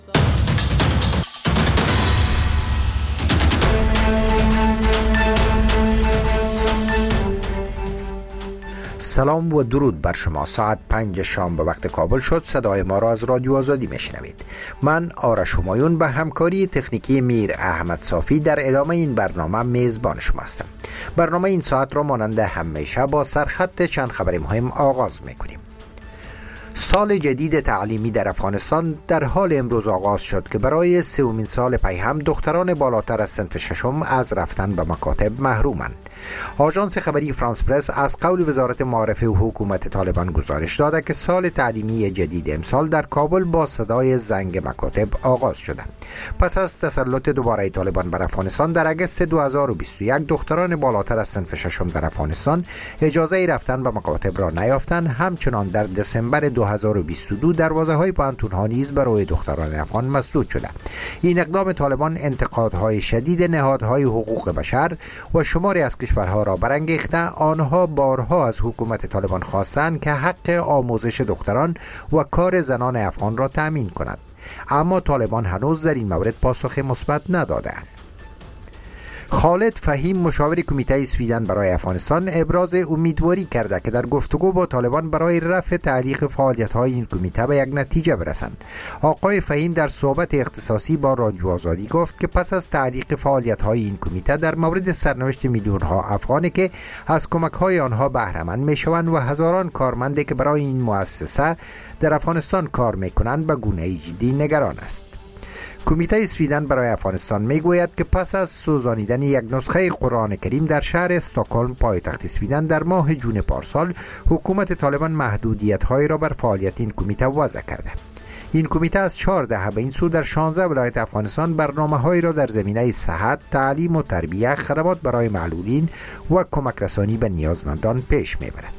سلام و درود بر شما. ساعت 5 شام به وقت کابل شد. صدای ما را از رادیو آزادی میشنوید. من آرش همایون به همکاری تکنیکی میر احمد صافی در ادامه این برنامه میزبان شما هستم. برنامه این ساعت را مانند همیشه با سرخط چند خبر مهم آغاز میکنیم. سال جدید تعلیمی در افغانستان در حال امروز آغاز شد که برای سومین سال پی هم دختران بالاتر از صنف ششم از رفتن به مکاتب محرومند. آژانس خبری فرانس پرس از قول وزارت معارفه و حکومت طالبان گزارش داده که سال تعلیمی جدید امسال در کابل با صدای زنگ مکاتب آغاز شده. پس از تسلط دوباره طالبان بر افغانستان در اگست 2021 دختران بالاتر از صنف ششم در افغانستان اجازه رفتن به مکاتب را نیافتند. همچنان در دسامبر 2022 دروازه‌های پانتون‌ها نیز برای دختران افغان مسدود شده. این اقدام طالبان انتقادهای شدید نهادهای حقوق بشر و شماری از کشورها را برانگیخته. آنها بارها از حکومت طالبان خواستند که حق آموزش دختران و کار زنان افغان را تأمین کند، اما طالبان هنوز در این مورد پاسخ مثبت ندادند. خالد فهیم مشاور کمیته سویدن برای افغانستان ابراز امیدواری کرده که در گفتگو با طالبان برای رفع تعلیق فعالیت‌های این کمیته به یک نتیجه برسند. آقای فهیم در صحبت اختصاصی با رادیو آزادی گفت که پس از تعلیق فعالیت‌های این کمیته در مورد سرنوشت میلیون‌ها افغانی که از کمک‌های آنها بهره مند می‌شوند و هزاران کارمندی که برای این مؤسسه در افغانستان کار می‌کنند به گونه‌ای جدی نگران است. کمیته سویدن برای افغانستان میگوید که پس از سوزانیدن یک نسخه قرآن کریم در شهر استکهلم پایتخت سویدن در ماه جون پارسال، حکومت طالبان محدودیت‌هایی را بر فعالیت این کمیته وضع کرده. این کمیته از 4 دهه به این سو در 16 ولایت افغانستان برنامه‌هایی را در زمینه صحت، تعلیم و تربیت، خدمات برای معلولین و کمک رسانی به نیازمندان پیش میبرد.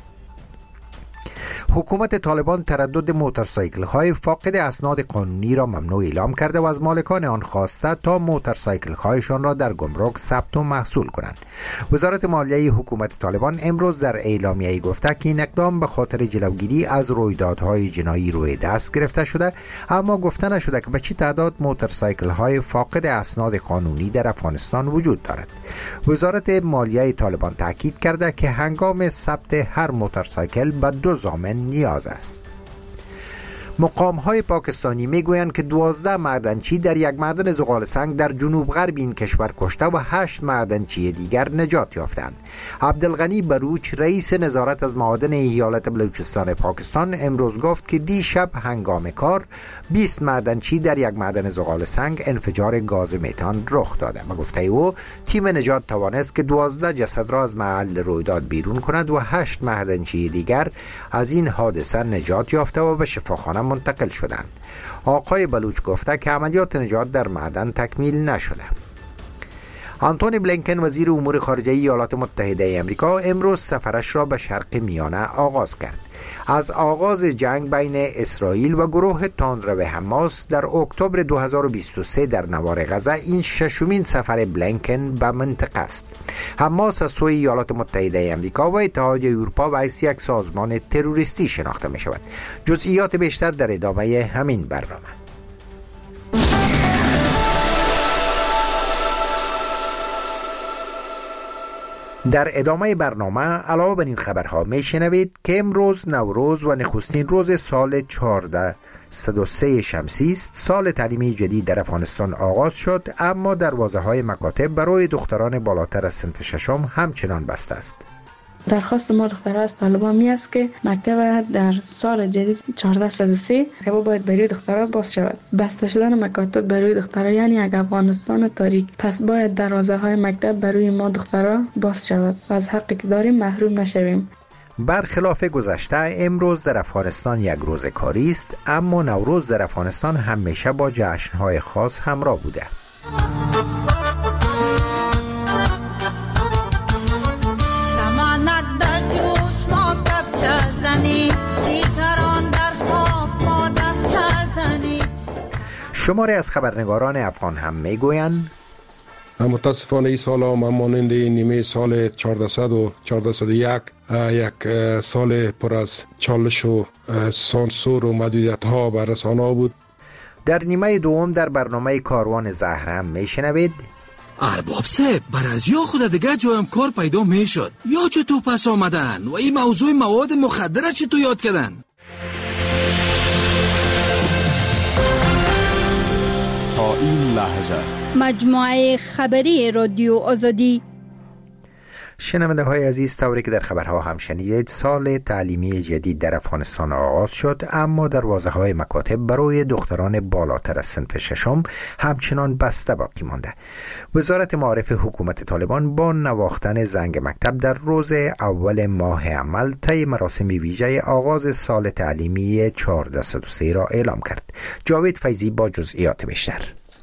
حکومت طالبان تردد موتورسایکل های فاقد اسناد قانونی را ممنوع اعلام کرده و از مالکان آن خواسته تا موتورسایکل هایشان را در گمرک ثبت و محصول کنند. وزارت مالیه حکومت طالبان امروز در اعلامیه‌ای گفته که این اقدام به خاطر جلوگیری از رویدادهای جنایی روی دست گرفته شده، اما گفته نشده که به چه تعداد موتورسایکل های فاقد اسناد قانونی در افغانستان وجود دارد. وزارت مالیه طالبان تاکید کرده که هنگام ثبت هر موتورسایکل به 2 ضامن نیاز است. مقام‌های پاکستانی میگویند که 12 معدنچی در یک معدن زغال سنگ در جنوب غرب این کشور کشته و 8 معدنچی دیگر نجات یافتند. عبدالغنی بروچ رئیس نظارت از معادن ایالت بلوچستان پاکستان امروز گفت که دیشب هنگام کار 20 معدنچی در یک معدن زغال سنگ انفجار گاز متان رخ داده و گفته او تیم نجات توانست که 12 جسد را از محل رویداد بیرون کند و 8 معدنچی دیگر از این حادثه نجات یافته و به شفاخانه منتقل شدند. آقای بلوچ گفته که عملیات نجات در معدن تکمیل نشده. آنتونی بلینکن وزیر امور خارجه ایالات متحده آمریکا امروز سفرش را به شرق میانه آغاز کرد. از آغاز جنگ بین اسرائیل و گروه تندرو حماس در اکتبر 2023 در نوار غزه این 6مین سفر بلینکن به منطقه است. حماس از سوی ایالات متحده آمریکا و اتحادیه اروپا به حیث یک سازمان تروریستی شناخته می شود. جزئیات بیشتر در ادامه همین برنامه. در ادامه برنامه علاوه بر این خبرها میشنوید که امروز نوروز و نخستین روز سال 1403 شمسی است. سال تعلیمی جدید در افغانستان آغاز شد، اما دروازه‌های مکاتب برای دختران بالاتر از صنف ششم همچنان بسته است. درخواست ما دخترها از طالبان می است که مکتب در سال جدید 1403 باید برای دخترها باز شود. بسته شدن مکاتب برای دخترها یعنی یک افغانستان تاریک. پس باید دروازه های مکتب برای ما دخترها باز شود و از حقی که داریم محروم نشویم. برخلاف گذشته امروز در افغانستان یک روز کاری است، اما نوروز در افغانستان همیشه با جشن‌های خاص همراه بوده. شماری از خبرنگاران افغان هم میگویند متاسفانه این سال هم مانند نیمه سال 1400 و 1401 یک سال پر از چالش و سانسور و محدودیت ها بر رسانه ها بود. در نیمه دوم در برنامه کاروان زهر هم میشنوید ارباب صاحب برازیا خود دیگه جایم کار پیدا میشد یا چطور پس آمدن و این موضوع مواد مخدر چطور یاد کردن؟ تا این لحظه مجموعه خبری رادیو آزادی. شنونده های عزیز، طوری که در خبرها هم شنیدید، سال تعلیمی جدید در افغانستان آغاز شد، اما دروازه های مکاتب برای دختران بالاتر از صنف ششم همچنان بسته باقی مانده. وزارت معارف حکومت طالبان با نواختن زنگ مکتب در روز اول ماه عمل طی مراسم ویژه آغاز سال تعلیمی 1403 را اعلام کرد. جاوید فیضی با جزئیات بیشتر.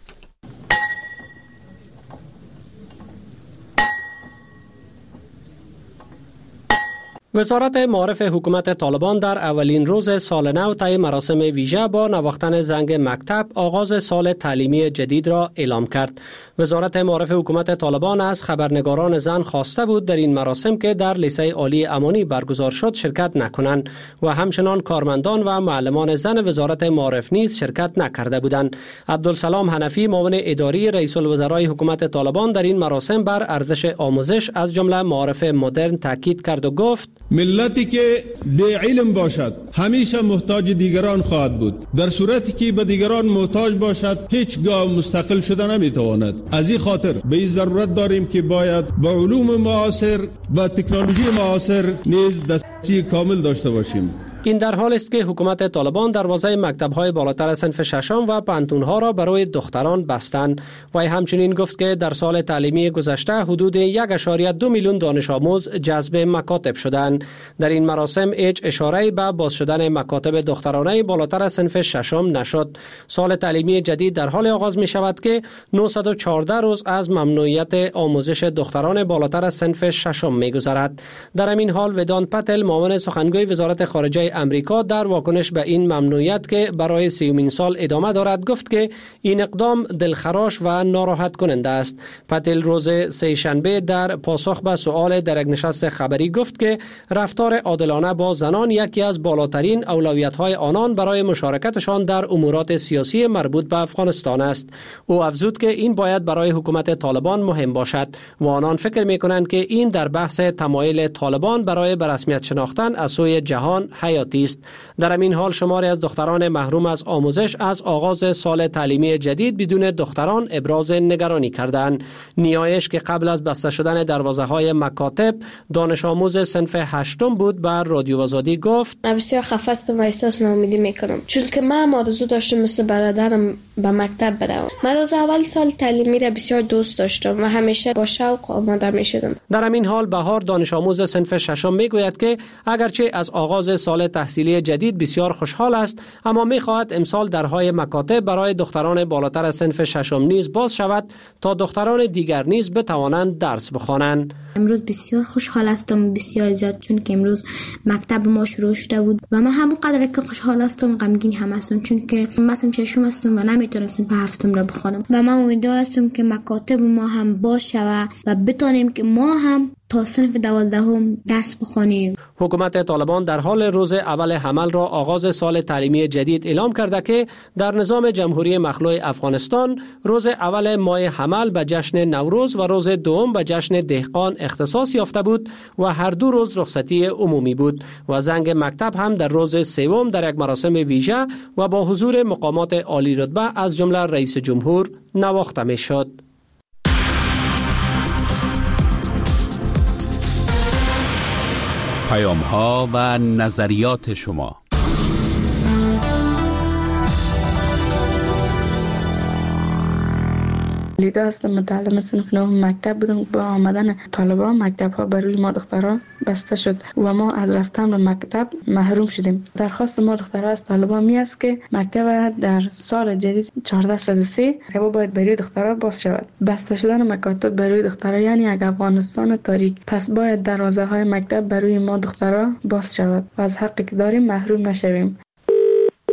وزارت معارف حکومت طالبان در اولین روز سال نو طی مراسم ویژه با نواختن زنگ مکتب آغاز سال تعلیمی جدید را اعلام کرد. وزارت معارف حکومت طالبان از خبرنگاران زن خواسته بود در این مراسم که در لیسه عالی امانی برگزار شد شرکت نکنند و همچنان کارمندان و معلمان زن وزارت معارف نیز شرکت نکرده بودند. عبدالسلام حنفی معاون اداری رئیس الوزرای حکومت طالبان در این مراسم بر ارزش آموزش از جمله معارف مدرن تاکید کرد و گفت: ملتی که بی علم باشد همیشه محتاج دیگران خواهد بود. در صورتی که به دیگران محتاج باشد هیچگاه مستقل شده نمیتواند. از این خاطر به این ضرورت داریم که باید با علوم معاصر و تکنولوژی معاصر نیز دسترسی کامل داشته باشیم. این در حال است که حکومت طالبان دروازه مکتب‌های بالاتر از صنف ششم و پانتون‌ها را برای دختران بستند. و همچنین گفت که در سال تعلیمی گذشته حدود 1.2 میلیون دانش آموز جذب مکاتب شدند. در این مراسم هیچ اشاره‌ای به باز شدن مکاتب دخترانه بالاتر از صنف ششم نشد. سال تعلیمی جدید در حال آغاز می شود که 914 روز از ممنوعیت آموزش دختران بالاتر از صنف ششم می‌گذرد. در همین حال ودانت پتل معاون سخنگوی وزارت خارجه امریکا در واکنش به این ممنوعیت که برای 30مین سال ادامه دارد گفت که این اقدام دلخراش و ناراحت کننده است. پتل روز سه‌شنبه در پاسخ به سؤال در یک نشست خبری گفت که رفتار عادلانه با زنان یکی از بالاترین اولویت‌های آنان برای مشارکتشان در امورات سیاسی مربوط به افغانستان است. او افزود که این باید برای حکومت طالبان مهم باشد و آنان فکر می‌کنند که این در بحث تمایل طالبان برای به رسمیت شناختن از سوی جهان حیاتی است. در همین حال شماری از دختران محروم از آموزش از آغاز سال تعلیمی جدید بدون دختران ابراز نگرانی کردند. نیایش که قبل از بسته شدن دروازه‌های مکاتب دانش آموز صنف هشتم بود بر رادیو آزادی گفت: بسیار خفه هستم و احساس ناامیدی میکنم چون که من آرزو داشتم مثل برادرم به مکتب بروم. من از اول سال تعلیمی را بسیار دوست داشتم و همیشه با شوق آماده میشدم. در همین حال بهار دانش آموز صنف ششم میگوید که اگرچه از آغاز سال تحصیلی جدید بسیار خوشحال است، اما می‌خواهد امسال درهای مکاتب برای دختران بالاتر از صنف ششم نیز باز شود تا دختران دیگر نیز بتوانند درس بخوانند. امروز بسیار خوشحال هستم، بسیار زیاد، چون که امروز مکتب ما شروع شده بود و من همون قدر که خوشحال هستم غمگین هم هستم، چون که مثلا ششم هستم و نمیتونم صنف هفتم را بخوانم و من امیدوار هستم که مکاتب ما هم باز شود و بتونیم که ما هم تا صنف 12 درس بخوانیم. حکومت طالبان در حال روز اول حمل را آغاز سال تعلیمی جدید اعلام کرده که در نظام جمهوری مخلوع افغانستان روز اول ماه حمل به جشن نوروز و روز دوم به جشن دهقان اختصاص یافته بود و هر دو روز رخصتی عمومی بود و زنگ مکتب هم در روز سوم در یک مراسم ویژه و با حضور مقامات عالی رتبه از جمله رئیس جمهور نواخته می شد. پیام‌ها و نظریات شما. لیدا هستم، متعلم صنف نهم مکتب بودم. با آمدن طالبان مکتب ها بر روی ما دخترها بسته شد و ما از رفتن به مکتب محروم شدیم. درخواست ما دخترها از طالبان می است که مکتب در سال جدید 1403 باید بر روی دخترها باز شود. بسته شدن مکاتب بر روی دخترها یعنی یک افغانستان تاریک. پس باید دروازه های مکتب بر روی ما دخترها باز شود و از حقی که داریم محروم نشویم.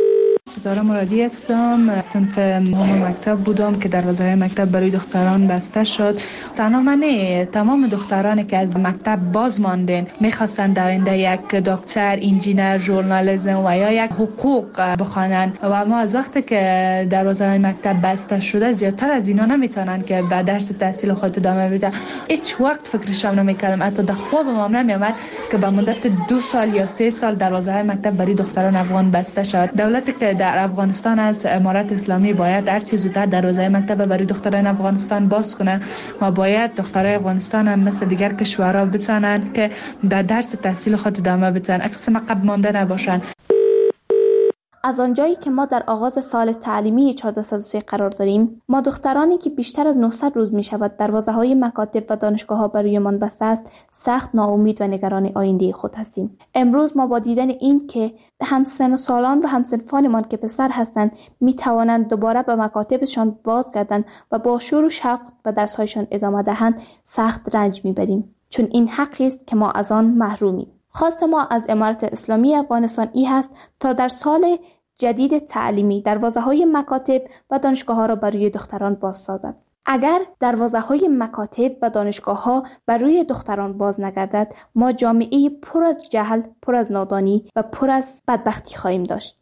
ستاره مرادی هستم. صنف نهم مکتب بودم که دروازه‌های مکتب برای دختران بسته شد. تنها من نه، تمام دخترانی که از مکتب باز ماندن میخواستن در آینده یک دکتر، انجینر، ژورنالیسم و یا یک حقوق بخوانن و ما از وقتی که دروازه‌های مکتب بسته شده زیادتر از اینا نمیتونن که به درس تحصیل خود ادامه بدن. هیچ وقت فکرشم نمیکردم، حتی در خوابم نمیومد که به مدت 2 سال یا 3 سال دروازه‌های مکتب برای دختران افغان بسته شود. دولتی که در افغانستان از امارت اسلامی باید هر چیز زودتر دروازه مکتب برای دختران افغانستان باز کنه و باید دخترای افغانستان هم مثل دیگر کشورها بتونن که در درس تحصیل خود ادامه بدن، اقسام عقب مانده نباشن. از آنجایی که ما در آغاز سال تعلیمی 1403 قرار داریم، ما دخترانی که بیشتر از 900 روز می شود دروازه‌های مکاتب و دانشگاه‌ها برایمان بسته است، سخت ناامید و نگران آینده خود هستیم. امروز ما با دیدن این که همسن و سالان و همسنفانمان که پسر هستند می توانند دوباره به مکاتبشان بازگردند و با شور و شوق به درس‌هایشان ادامه دهند، سخت رنج می‌بریم، چون این حقی است که ما از آن محرومیم. خواست ما از امارت اسلامی افغانستان این هست تا در سال جدید تعلیمی دروازه‌های مکاتب و دانشگاه‌ها را برای دختران باز سازد. اگر دروازه‌های مکاتب و دانشگاه‌ها برای دختران باز نگردد، ما جامعه پر از جهل، پر از نادانی و پر از بدبختی خواهیم داشت.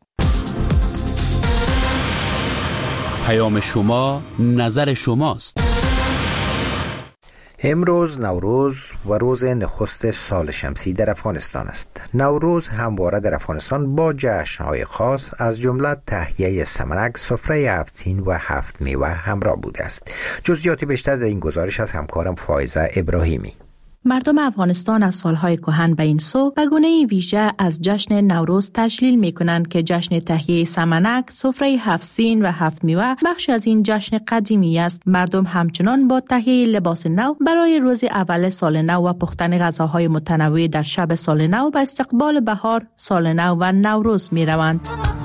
پیام شما، نظر شماست. امروز نوروز و روز نخست سال شمسی در افغانستان است. نوروز همواره در افغانستان با جشن‌های خاص از جمله تهیه سمنک، سفره 7 سین و 7 میوه همراه بوده است. جزئیات بیشتر در این گزارش از همکارم فائزه ابراهیمی. مردم افغانستان از سالهای کهن به این سو به گونه ویژه از جشن نوروز تجلیل می‌کنند که جشن تهیه سمنک، سفره 7 سین و 7 میوه بخشی از این جشن قدیمی است. مردم همچنان با تهیه لباس نو برای روز اول سال نو و پختن غذاهای متنوع در شب سال نو به استقبال بهار، سال نو و نوروز می‌روند.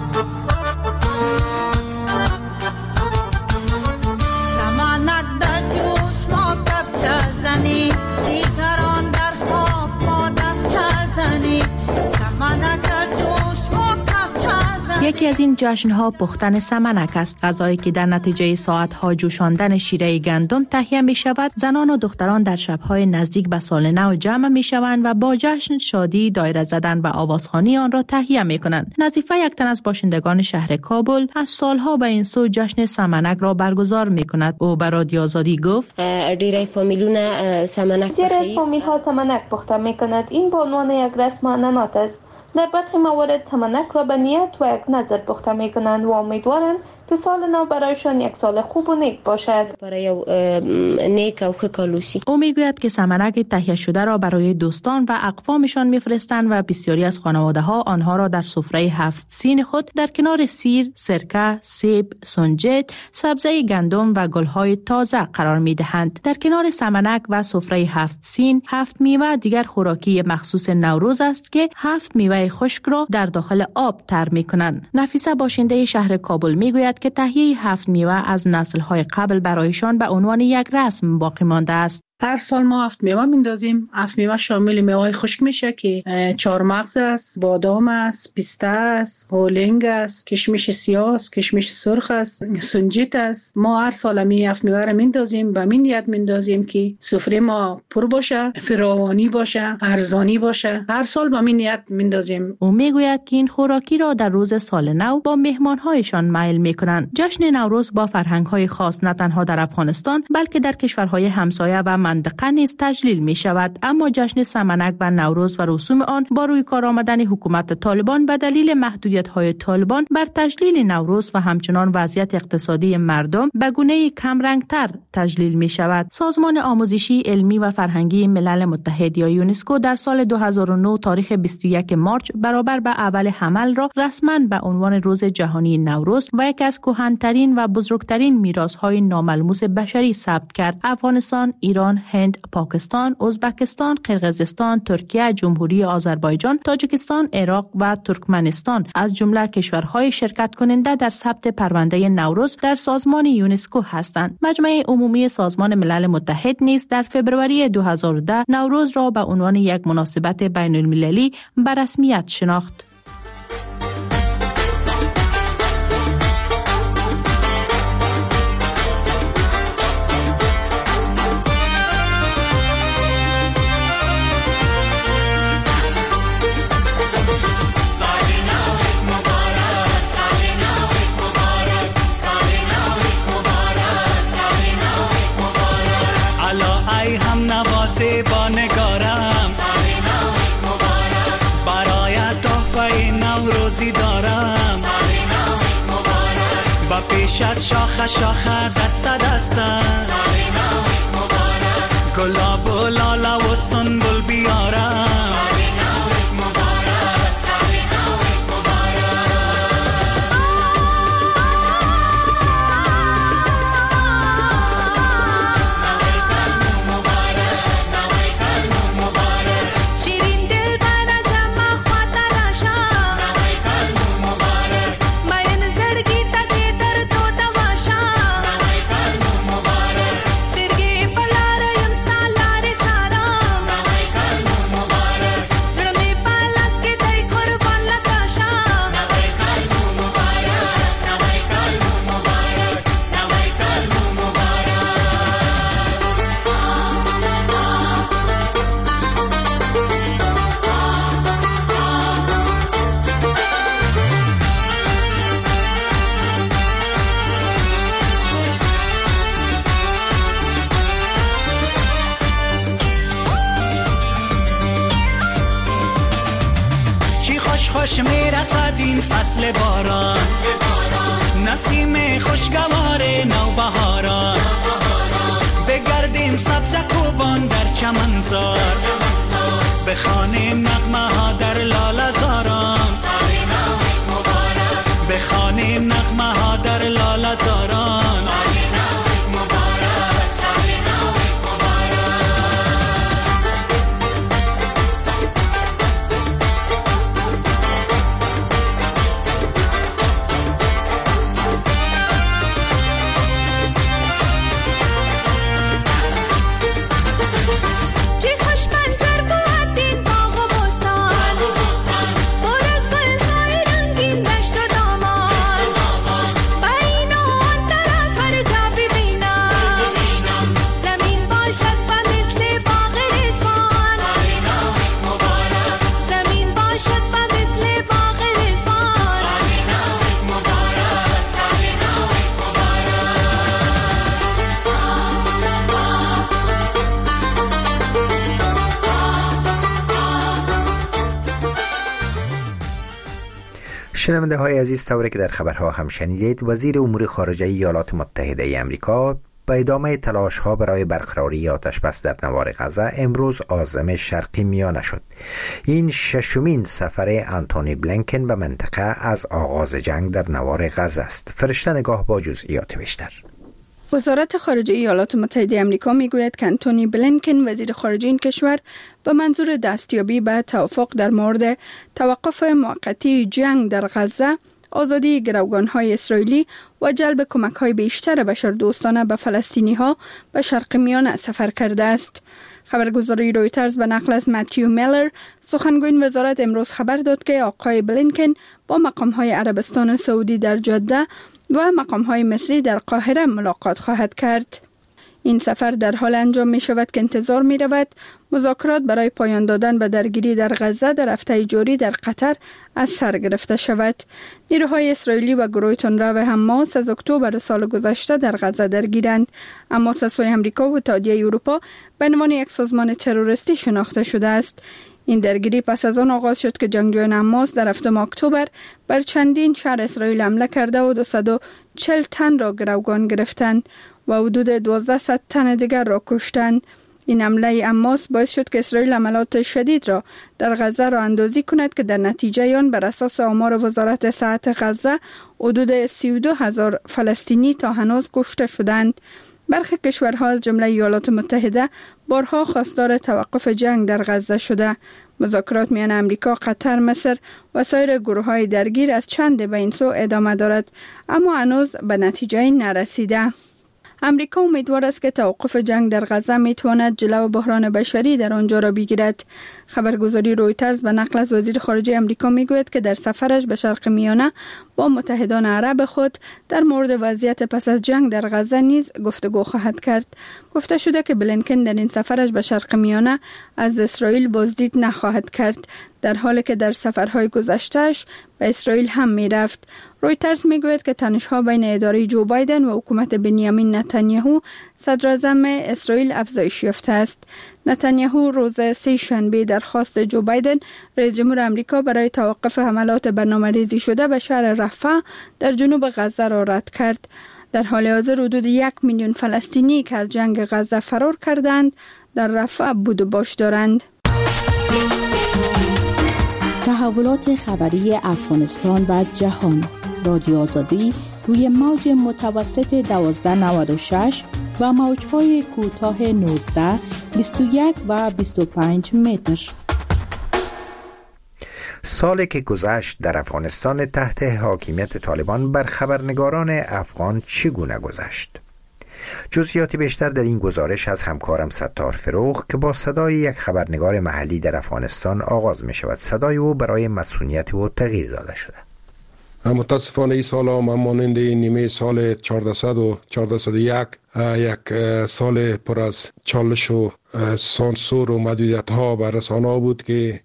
یکی از این جشن‌ها پختن سمنک است، غذایی که در نتیجه ساعت‌ها جوشاندن شیره گندم تهیه می‌شود. زنان و دختران در شب‌های نزدیک به سال نو جمع می‌شوند و با جشن، شادی، دایره زدن و آوازخوانی آن را تهیه می‌کنند. نظیفه یک تن از باشندگان شهر کابل از سالها به این سو جشن سمنک را برگزار می‌کند. او به رادیو آزادی گفت: دیره فامیلون سمنک فامیل‌ها سمنک پخته می‌کند. این به عنوان یک رسم عنعنات است. در برخی موارد سمنک را به نیت و یک نظر پخته می‌کنند و امیدوارند که سال نو برایشان یک سال خوب و نیک باشد. برای نیک و خوشحالی. او میگوید که سمنک تهیه شده را برای دوستان و اقوامشان میفرستند و بسیاری از خانواده‌ها آنها را در سفره 7 سین خود در کنار سیر، سرکه، سیب، سنجد، سبزه گندم و گل‌های تازه قرار می‌دهند. در کنار سمنک و سفره 7 سین، 7 میوه دیگر خوراکی مخصوص نوروز است که 7 میوه خشک را در داخل آب تر می‌کنند. نفیسه باشنده شهر کابل میگوید که تهیه 7 میوه از نسل‌های قبل برایشان به عنوان یک رسم باقی مانده است. هر سال ما 7 میوه میندازیم. 7 میوه شامل میوه‌های خشک میشه که چهارمغز است، بادام است، پیسته است، هولنگ است، کشمش سیاه است، کشمش سرخ است، سنجد است. ما هر سال می 7 میوه را میندازیم، به این نیت میندازیم که سفره ما پر باشه، فراوانی باشه، ارزانی باشه. هر سال به این نیت میندازیم. او میگوید که این خوراکی را در روز سال نو با مهمان‌هایشان میل میکنند. جشن نوروز با فرهنگ‌های خاص نه تنها در افغانستان بلکه در کشورهای همسایه و منطقه نیز تجلیل می شود، اما جشن سمنک و نوروز و رسوم آن با روی کار آمدن حکومت طالبان به دلیل محدودیت‌های طالبان بر تجلیل نوروز و همچنان وضعیت اقتصادی مردم به گونه کم رنگتر تجلیل می شود. سازمان آموزشی، علمی و فرهنگی ملل متحد یا یونسکو در سال 2009 تاریخ 21 مارچ برابر به اول حمل را رسما به عنوان روز جهانی نوروز و یکی از کهن‌ترین و بزرگترین میراث‌های ناملموس بشری ثبت کرد. افغانستان، ایران، هند، پاکستان، ازبکستان، قرقیزستان، ترکیه، جمهوری آذربایجان، تاجیکستان، عراق و ترکمنستان از جمله کشورهای شرکت کننده در ثبت پرونده نوروز در سازمان یونسکو هستند. مجمع عمومی سازمان ملل متحد نیز در فوریه 2010 نوروز را به عنوان یک مناسبت بین المللی به رسمیت شناخت. و پیشت شاخه شاخه دست دسته سال نو مبارک گلاب و لاله و سنبل بیاره خوش میرسد این فصل باران نسیم خوشگوار نوبهاران بگردیم سبز کوبان در چمنزار بخوانیم نغمه ها در لاله زاران بخوانیم نغمه ها در لاله زاران شنونده های عزیز، طوری که در خبرها هم شنیدید، وزیر امور خارجه ایالات متحده ای آمریکا به ادامه تلاش ها برای برقراری آتش بس در نوار غزه امروز عازم شرق میانه شد. این ششمین سفر آنتونی بلینکن به منطقه از آغاز جنگ در نوار غزه است. فرشته نگاه با جزئیات بیشتر. وزارت خارجه ایالات متحده آمریکا میگوید که آنتونی بلینکن وزیر خارجه این کشور به منظور دستیابی به توافق در مورد توقف موقتی جنگ در غزه، آزادی گروگان‌های اسرائیلی و جلب کمک‌های بیشتر بشردوستانه به فلسطینی‌ها به شرق میانه سفر کرده است. خبرگزاری رویترز به نقل از متیو میلر، سخنگوی وزارت، امروز خبر داد که آقای بلینکن با مقام‌های عربستان سعودی در جده و مقام‌های مصری در قاهره ملاقات خواهد کرد. این سفر در حال انجام می شود که انتظار می رود مذاکرات برای پایان دادن به درگیری در غزه در هفته جاری در قطر از سر گرفته شود. نیروهای اسرائیلی و گروه تندرو حماس از اکتبر سال گذشته در غزه درگیرند. حماس از سوی آمریکا و اتحادیه اروپا به عنوان یک سازمان تروریستی شناخته شده است. این درگیری پس از آن آغاز شد که جنگجویان حماس در 7 اکتبر بر چندین شهر اسرائیل حمله کرده و 240 تن را گروگان گرفتند و حدود 1200 تن دیگر را کشتند. این حمله حماس باعث شد که اسرائیل عملیات شدید را در غزه را اندازی کند که در نتیجه آن بر اساس آمار وزارت صحت غزه حدود 32,000 فلسطینی تا هنوز کشته شدند. برخی کشورها از جمله ایالات متحده بارها خواستار توقف جنگ در غزه شده. مذاکرات میان امریکا، قطر، مصر و سایر گروه‌های درگیر از چند به این سو ادامه دارد، اما هنوز به نتیجه نرسیده. امریکا امیدوار است که توقف جنگ در غزه میتواند جلو بحران بشری در آنجا را بگیرد. خبرگزاری رویترز به نقل از وزیر خارجه امریکا میگوید که در سفرش به شرق میانه با متحدان عرب خود در مورد وضعیت پس از جنگ در غزه نیز گفتگو خواهد کرد. گفته شده که بلینکن در این سفرش به شرق میانه از اسرائیل بازدید نخواهد کرد، در حالی که در سفرهای گذشتهش و اسرائیل هم می رفت. رویترز می گوید که تنش‌ها بین اداره جو بایدن و حکومت بنیامین نتانیاهو صدر اعظم اسرائیل افزایش یافته است. نتانیاهو روز سه شنبه درخواست جو بایدن رئیس جمهور آمریکا برای توقف حملات برنامه‌ریزی شده به شهر رفح در جنوب غزه را رد کرد. در حال حاضر حدود 1 میلیون فلسطینی که از جنگ غزه فرار کردند در رفح بود و باش دارند. تحولات خبری افغانستان و جهان. رادیو آزادی روی موج متوسط 1296 و موج‌های کوتاه 19، 21 و 25 متر. سالی که گذشت در افغانستان تحت حاکمیت طالبان بر خبرنگاران افغان چگونه گذشت؟ جزئیات بیشتر در این گزارش از همکارم ستار فروغ که با صدای یک خبرنگار محلی در افغانستان آغاز می شود. صدای او برای مسئولیت او تغییر داده شده. متاسفانه این سال هم مانند نیمه سال 1400 و 1401 یک سال پر از چالش و سانسور و محدودیت ها بر رسانه‌ها بود که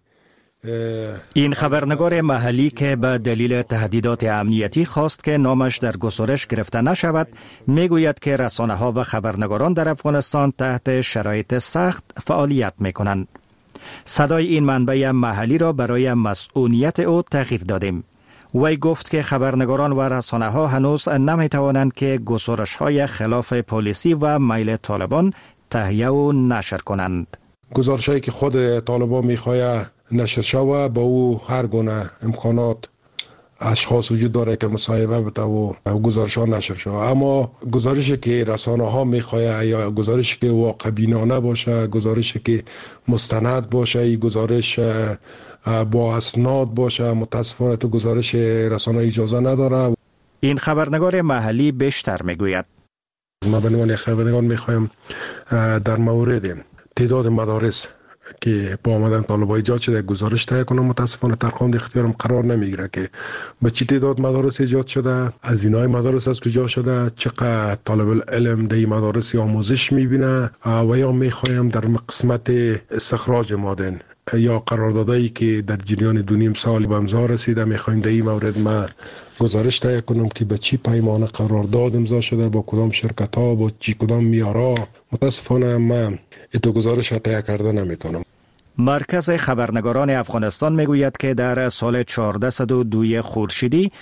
این خبرنگار محلی که به دلیل تهدیدات امنیتی خواست که نامش در گزارش گرفته نشود، میگوید که رسانه‌ها و خبرنگاران در افغانستان تحت شرایط سخت فعالیت میکنند. صدای این منبع محلی را برای مسئولیت او تغییر دادیم. وی گفت که خبرنگاران و رسانه‌ها هنوز نمیتوانند که گزارش‌های خلاف پلیسی و میل طالبان تهیه و نشر کنند. گزارش‌هایی که خود طالبان می‌خواهد نشر شود با او هر گونه امکانات اشخاص وجود داره که مصاحبه بده و گزارش ها نشر شود، اما گزارشی که رسانه ها میخواه یا گزارشی که واقع بینانه باشه، گزارشی که مستند باشه، این گزارش با اسناد باشه، متاسفانه تو گزارش رسانه اجازه نداره. این خبرنگار محلی بیشتر میگوید ما به عنوان خبرنگار میخوایم در مورد تعداد مدارس که با آمدن طالبان ایجاد شده گزارش تهیه کنم. متاسفانه در خواند اختیارم قرار نمیگیره که به چه تعداد مدارس ایجاد شده، از اینای مدارس از کجا شده، چقدر طالب العلم در مدارس آموزش میبینه و یا میخوایم در قسمت استخراج مادن یا قراردادایی که در جریان 2.5 سال به امضا رسیده میخوایم در این مورد ما گزارش تهیه کنم که به چی پیمانه قرارداد امضا شده، با کدام شرکت ها، با چی کدام میارا. متاسفانه من ایتو گزارش تهیه کرده نمیتونم. مرکز خبرنگاران افغانستان میگوید که در سال 1402 خورشیدی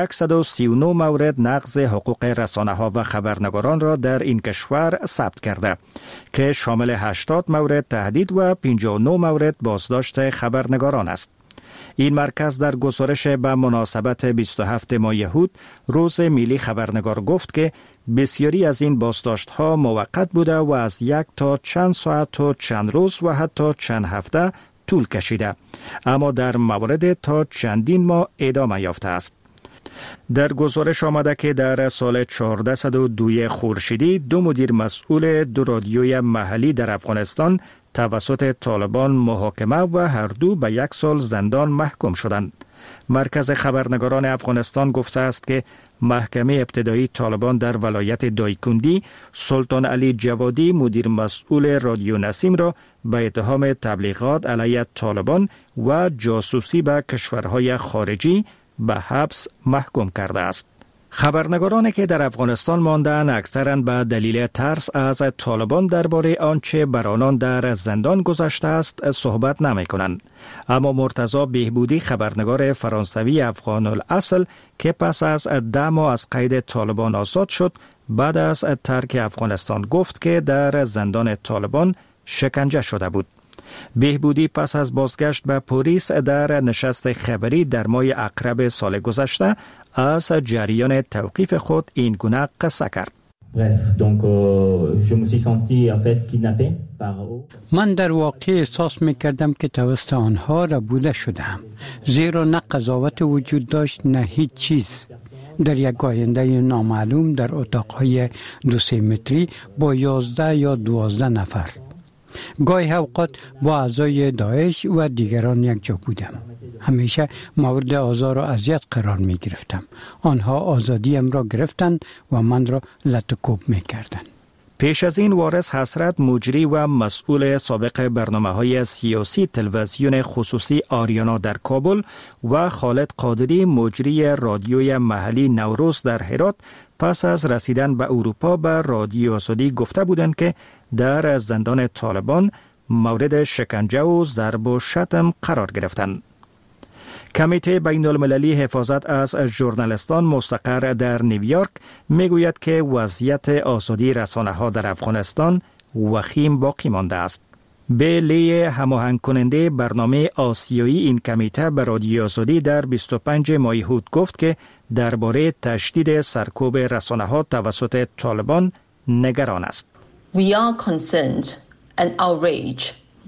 139 مورد نقض حقوق رسانه‌ها و خبرنگاران را در این کشور ثبت کرده که شامل 80 مورد تهدید و 59 مورد بازداشت خبرنگاران است. این مرکز در گزارش به مناسبت 27 ماه یهود روز ملی خبرنگار گفت که بسیاری از این بازداشت‌ها موقت بوده و از 1 تا چند ساعت و چند روز و حتی چند هفته طول کشیده، اما در موارد تا چندین ماه ادامه یافته است. در گزارش آمده که در سال 1402 خورشیدی 2 مدیر مسئول 2 رادیوی محلی در افغانستان توسط طالبان محاکمه و هر دو به 1 سال زندان محکوم شدند. مرکز خبرنگاران افغانستان گفته است که محکمه ابتدایی طالبان در ولایت دایکندی سلطان علی جوادی مدیر مسئول رادیو نسیم را به اتهام تبلیغات علیه طالبان و جاسوسی به کشورهای خارجی به حبس محکوم کرده است. خبرنگارانی که در افغانستان ماندند اکثراً به دلیل ترس از طالبان درباره آنچه بر آنان در زندان گذشته است صحبت نمی‌کنند. اما مرتضی بهبودی خبرنگار فرانسوی افغان الاصل که پس از 10 ماه از قید طالبان آزاد شد، بعد از ترک افغانستان گفت که در زندان طالبان شکنجه شده بود. بهبودی پس از بازگشت به پاریس در نشست خبری در ماه اکتبر سال گذشته از جریان توقیف خود این گونه قصه کرد. من در واقع احساس می‌کردم که توسط آنها ربوده شدم، زیرا نه قضاوت وجود داشت نه هیچ چیز. در یک آینده نامعلوم در اتاق‌های 2-3 متری با 11 یا 12 نفر. گاهی اوقات با اعضای داعش و دیگران یک جا بودم. همیشه مورد آزار و اذیت قرار می گرفتم. آنها آزادیم را گرفتند و من را لطکوب می کردند. پیش از این وارث حسرت مجری و مسئول سابق برنامه‌های سیاسی تلویزیون خصوصی آریانا در کابل و خالد قادری مجری رادیوی محلی نوروز در هرات پس از رسیدن به اروپا به رادیو آزادی گفته بودند که در زندان طالبان مورد شکنجه و ضرب و شتم قرار گرفتند. کمیته بین المللی حفاظت از ژورنالیستان مستقر در نیویورک میگوید که وضعیت آزادی رسانه‌ها در افغانستان وخیم باقی مانده است. بیلی هماهنگ کننده برنامه آسیایی این کمیته به رادیو آزادی در 25 ماه هود گفت که درباره تشدید سرکوب رسانه‌ها توسط طالبان نگران است. We are concerned and outraged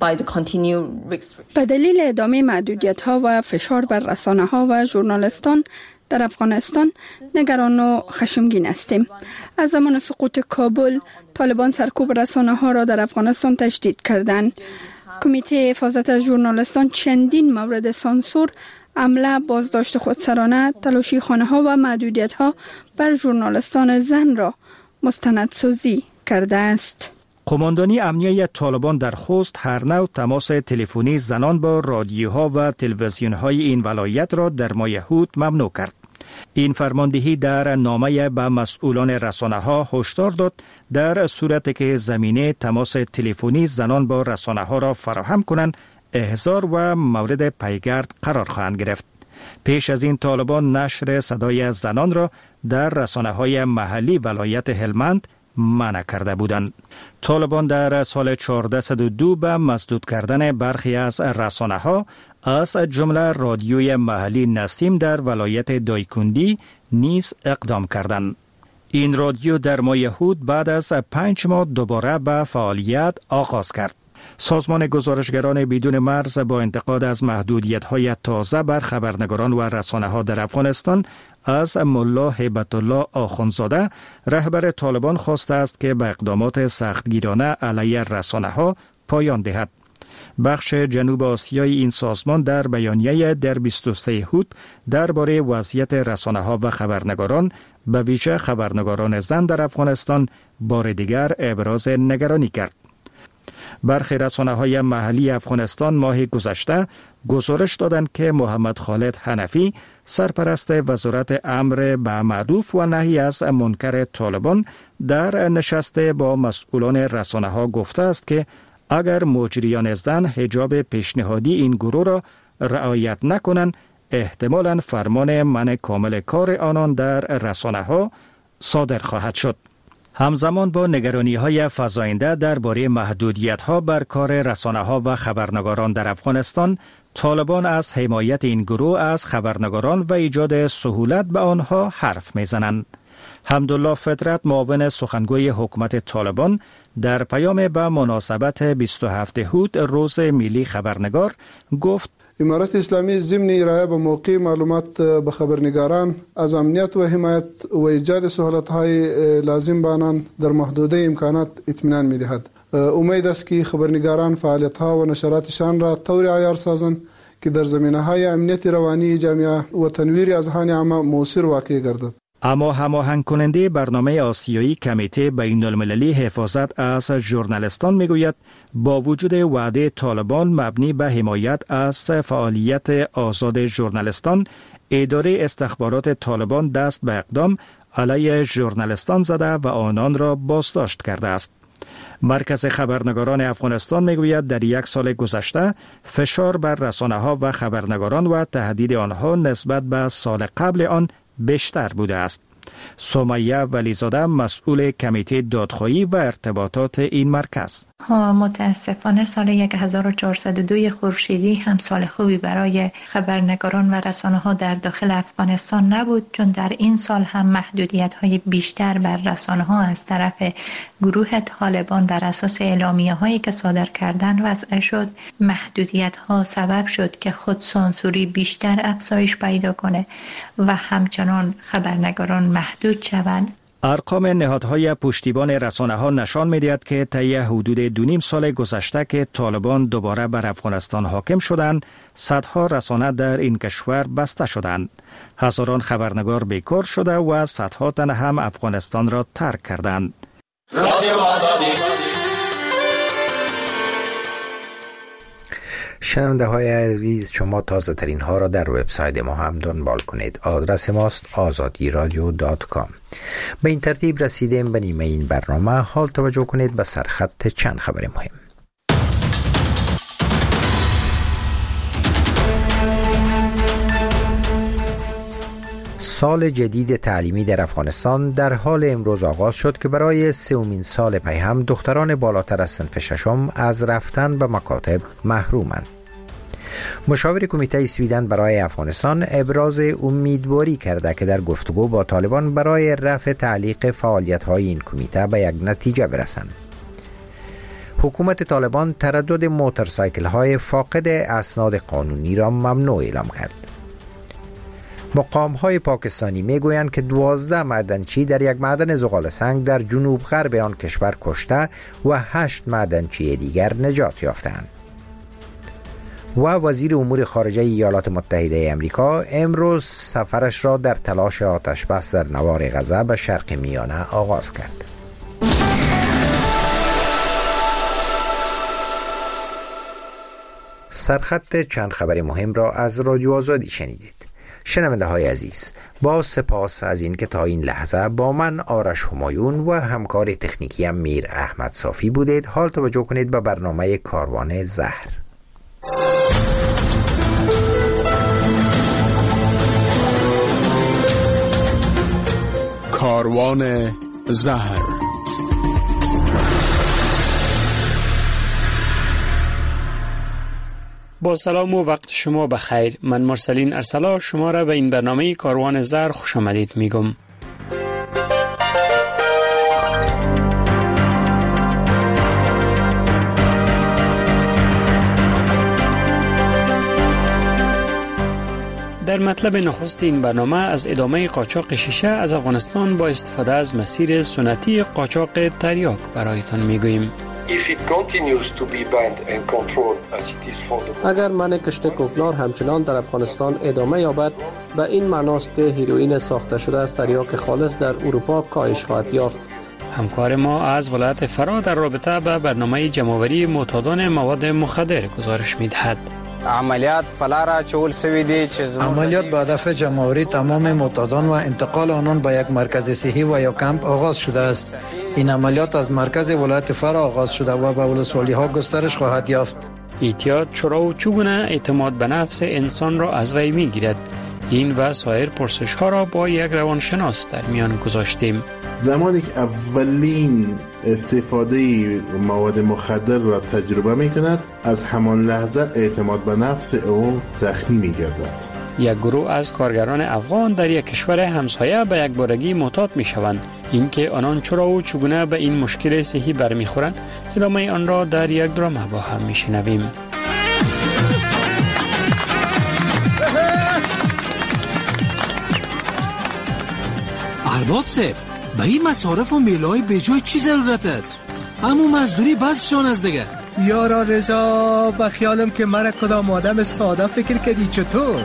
به دلیل ادامه محدودیت‌ها و فشار بر رسانه‌ها و ژورنالیستان در افغانستان نگران و خشمگین هستیم. از زمان سقوط کابل، طالبان سرکوب رسانه‌ها را در افغانستان تشدید کردند. کمیته حفاظت از ژورنالیستان چندین مورد سانسور، حمله، بازداشت خودسرانه، تلاشی خانه‌ها و محدودیت‌ها بر ژورنالیستان زن را مستندسازی کرده است. قماندانی امنیه طالبان در خوست هر نوع تماس تلفنی زنان با رادیوها و تلویزیون‌های این ولایت را در ماه هود ممنوع کرد. این فرماندهی در نامه به مسئولان رسانه‌ها هشدار داد در صورتی که زمینه تماس تلفنی زنان با رسانه‌ها را فراهم کنند، احضار و مورد پیگرد قرار خواهند گرفت. پیش از این طالبان نشر صدای زنان را در رسانه‌های محلی ولایت هلمند منع کرده بودند. طالبان در سال 1402 به مسدود کردن برخی از رسانه‌ها از جمله رادیوی محلی نسیم در ولایت دایکندی نیز اقدام کردند. این رادیو در ماه هود بعد از 5 ماه دوباره به فعالیت آغاز کرد. سازمان گزارشگران بدون مرز با انتقاد از محدودیت‌های تازه بر خبرنگاران و رسانه‌ها در افغانستان از ملا هیبت الله آخوندزاده رهبر طالبان خواسته است که به اقدامات سختگیرانه علیه رسانه‌ها پایان دهد. بخش جنوب آسیای این سازمان در بیانیه در 23 هود درباره وضعیت رسانه‌ها و خبرنگاران به ویژه خبرنگاران زن در افغانستان بار دیگر ابراز نگرانی کرد. برخی رسانه‌های محلی افغانستان ماه گذشته گزارش دادند که محمد خالد حنفی سرپرست وزارت امر به معروف و نهی از منکر طالبان در نشست با مسئولان رسانه‌ها گفته است که اگر مجریان زن حجاب پیشنهادی این گروه را رعایت نکنند، احتمالاً فرمان منع کامل کار آنان در رسانه‌ها صادر خواهد شد. همزمان با نگرانی‌های فزاینده درباره محدودیت‌ها بر کار رسانه‌ها و خبرنگاران در افغانستان، طالبان از حمایت این گروه از خبرنگاران و ایجاد سهولت به آنها حرف می‌زنند. حمدالله فطرت معاون سخنگوی حکومت طالبان در پیام به مناسبت 27 هود روز ملی خبرنگار گفت امارت اسلامی ضمن ارائه به موقع معلومات به خبرنگاران از امنیت و حمایت و ایجاد سهولت‌های لازم به آنان در محدوده امکانات اطمینان می‌دهد. امید است که خبرنگاران فعالیت‌ها و نشراتشان را طور عیار سازند که در زمینه‌های امنیت روانی جامعه و تنویر اذهان عامه مؤثر واقع گردد. اما هماهنگ کننده برنامه آسیایی کمیته بین المللی حفاظت از ژورنالیستان میگوید با وجود وعده طالبان مبنی به حمایت از فعالیت آزاد ژورنالیستان، اداره استخبارات طالبان دست به اقدام علیه ژورنالیستان زده و آنان را بازداشت کرده است. مرکز خبرنگاران افغانستان میگوید در 1 سال گذشته فشار بر رسانه‌ها و خبرنگاران و تهدید آنها نسبت به سال قبل آن بیشتر بوده است. سمیه ولیزاده مسئول کمیته دادخواهی و ارتباطات این مرکز: متاسفانه سال 1402 خورشیدی هم سال خوبی برای خبرنگاران و رسانه‌ها در داخل افغانستان نبود، چون در این سال هم محدودیت‌های بیشتر بر رسانه‌ها از طرف گروه طالبان بر اساس اعلامیه‌هایی که صادر کردند وضع شد. محدودیت‌ها سبب شد که خود سانسوری بیشتر افزایش پیدا کنه و همچنان خبرنگاران محدود شوند. ارقام نهادهای پشتیبان رسانه‌ها نشان می‌دهد که طی حدود 2.5 سال گذشته که طالبان دوباره بر افغانستان حاکم شدند، صدها رسانه در این کشور بسته شدند. هزاران خبرنگار بیکار شده و صدها تن هم افغانستان را ترک کردند. رادیو آزادی. شنونده های عزیز، شما تازه ترین ها را در وبسایت ما هم دنبال کنید. آدرس ماست azadiradio.com. به این ترتیب رسیدیم به نیمه این برنامه. حال توجه کنید به سرخط چند خبر مهم. سال جدید تعلیمی در افغانستان در حال امروز آغاز شد که برای سومین سال پی هم دختران بالاتر از صنف ششم از رفتن به مکاتب محرومند. مشاور کمیته سویدن برای افغانستان ابراز امیدواری کرده که در گفتگو با طالبان برای رفع تعلیق فعالیت‌های این کمیته به یک نتیجه برسند. حکومت طالبان تردد موتورسایکل‌های فاقد اسناد قانونی را ممنوع اعلام کرد. مقام‌های پاکستانی می‌گویند که 12 معدنچی در یک معدن زغال سنگ در جنوب غرب آن کشور کشته و 8 معدنچی دیگر نجات یافتند. و وزیر امور خارجه ایالات متحده آمریکا امروز سفرش را در تلاش آتش بس در نوار غزه به شرق میانه آغاز کرد. سرخط چند خبر مهم را از رادیو آزادی شنیدید. شنونده های عزیز، با سپاس از این که تا این لحظه با من آرش همایون و همکار تکنیکی میر احمد صافی بودید. حال توجه کنید به برنامه کاروان زهر. کاروان زهر. با سلام و وقت شما بخیر. من مرسلین ارسلا شما را به این برنامه کاروان زهر خوش آمدید میگم. در مطلب نخست این برنامه از ادامه قاچاق شیشه از افغانستان با استفاده از مسیر سنتی قاچاق تریاک برایتان میگوییم. اگر منع کشت کوکنار همچنان در افغانستان ادامه یابد، به این معناست که هیروئین ساخته شده از تریاک خالص در اروپا کاهش خواهد یافت. همکار ما از ولایت فرا در رابطه به برنامه جمع‌آوری معتادان مواد مخدر گزارش می‌دهد. عملیات فلارا چول سوی دی عملیات با هدف جمع‌آوری تمام معتادان و انتقال آنان به یک مرکز صحی و یا کمپ آغاز شده است. این عملیات از مرکز ولایت فرا آغاز شده و به ولسوالی‌ها گسترش خواهد یافت. اعتیاد چرا و چگونه اعتماد به نفس انسان را از وی می‌گیرد؟ این و سایر پرسش‌ها را با یک روانشناس در میان گذاشتیم. زمانی که اولین استفاده مواد مخدر را تجربه می‌کند، از همان لحظه اعتماد به نفس او زخمی می‌گردد. یک گروه از کارگران افغان در یک کشور همسایه به یک بارگی معتاد می‌شوند. اینکه آنان چرا و چگونه به این مشکل صحی برمیخورند، ادامه آن را در یک درامه با هم می‌شنویم. ارباب صاحب، به این مصارف و میلای به جای چی ضرورت است؟ همون مزدوری بسشان از دیگه. یارا رضا، به خیالم که مرا کدام آدم ساده فکر کردی چطور؟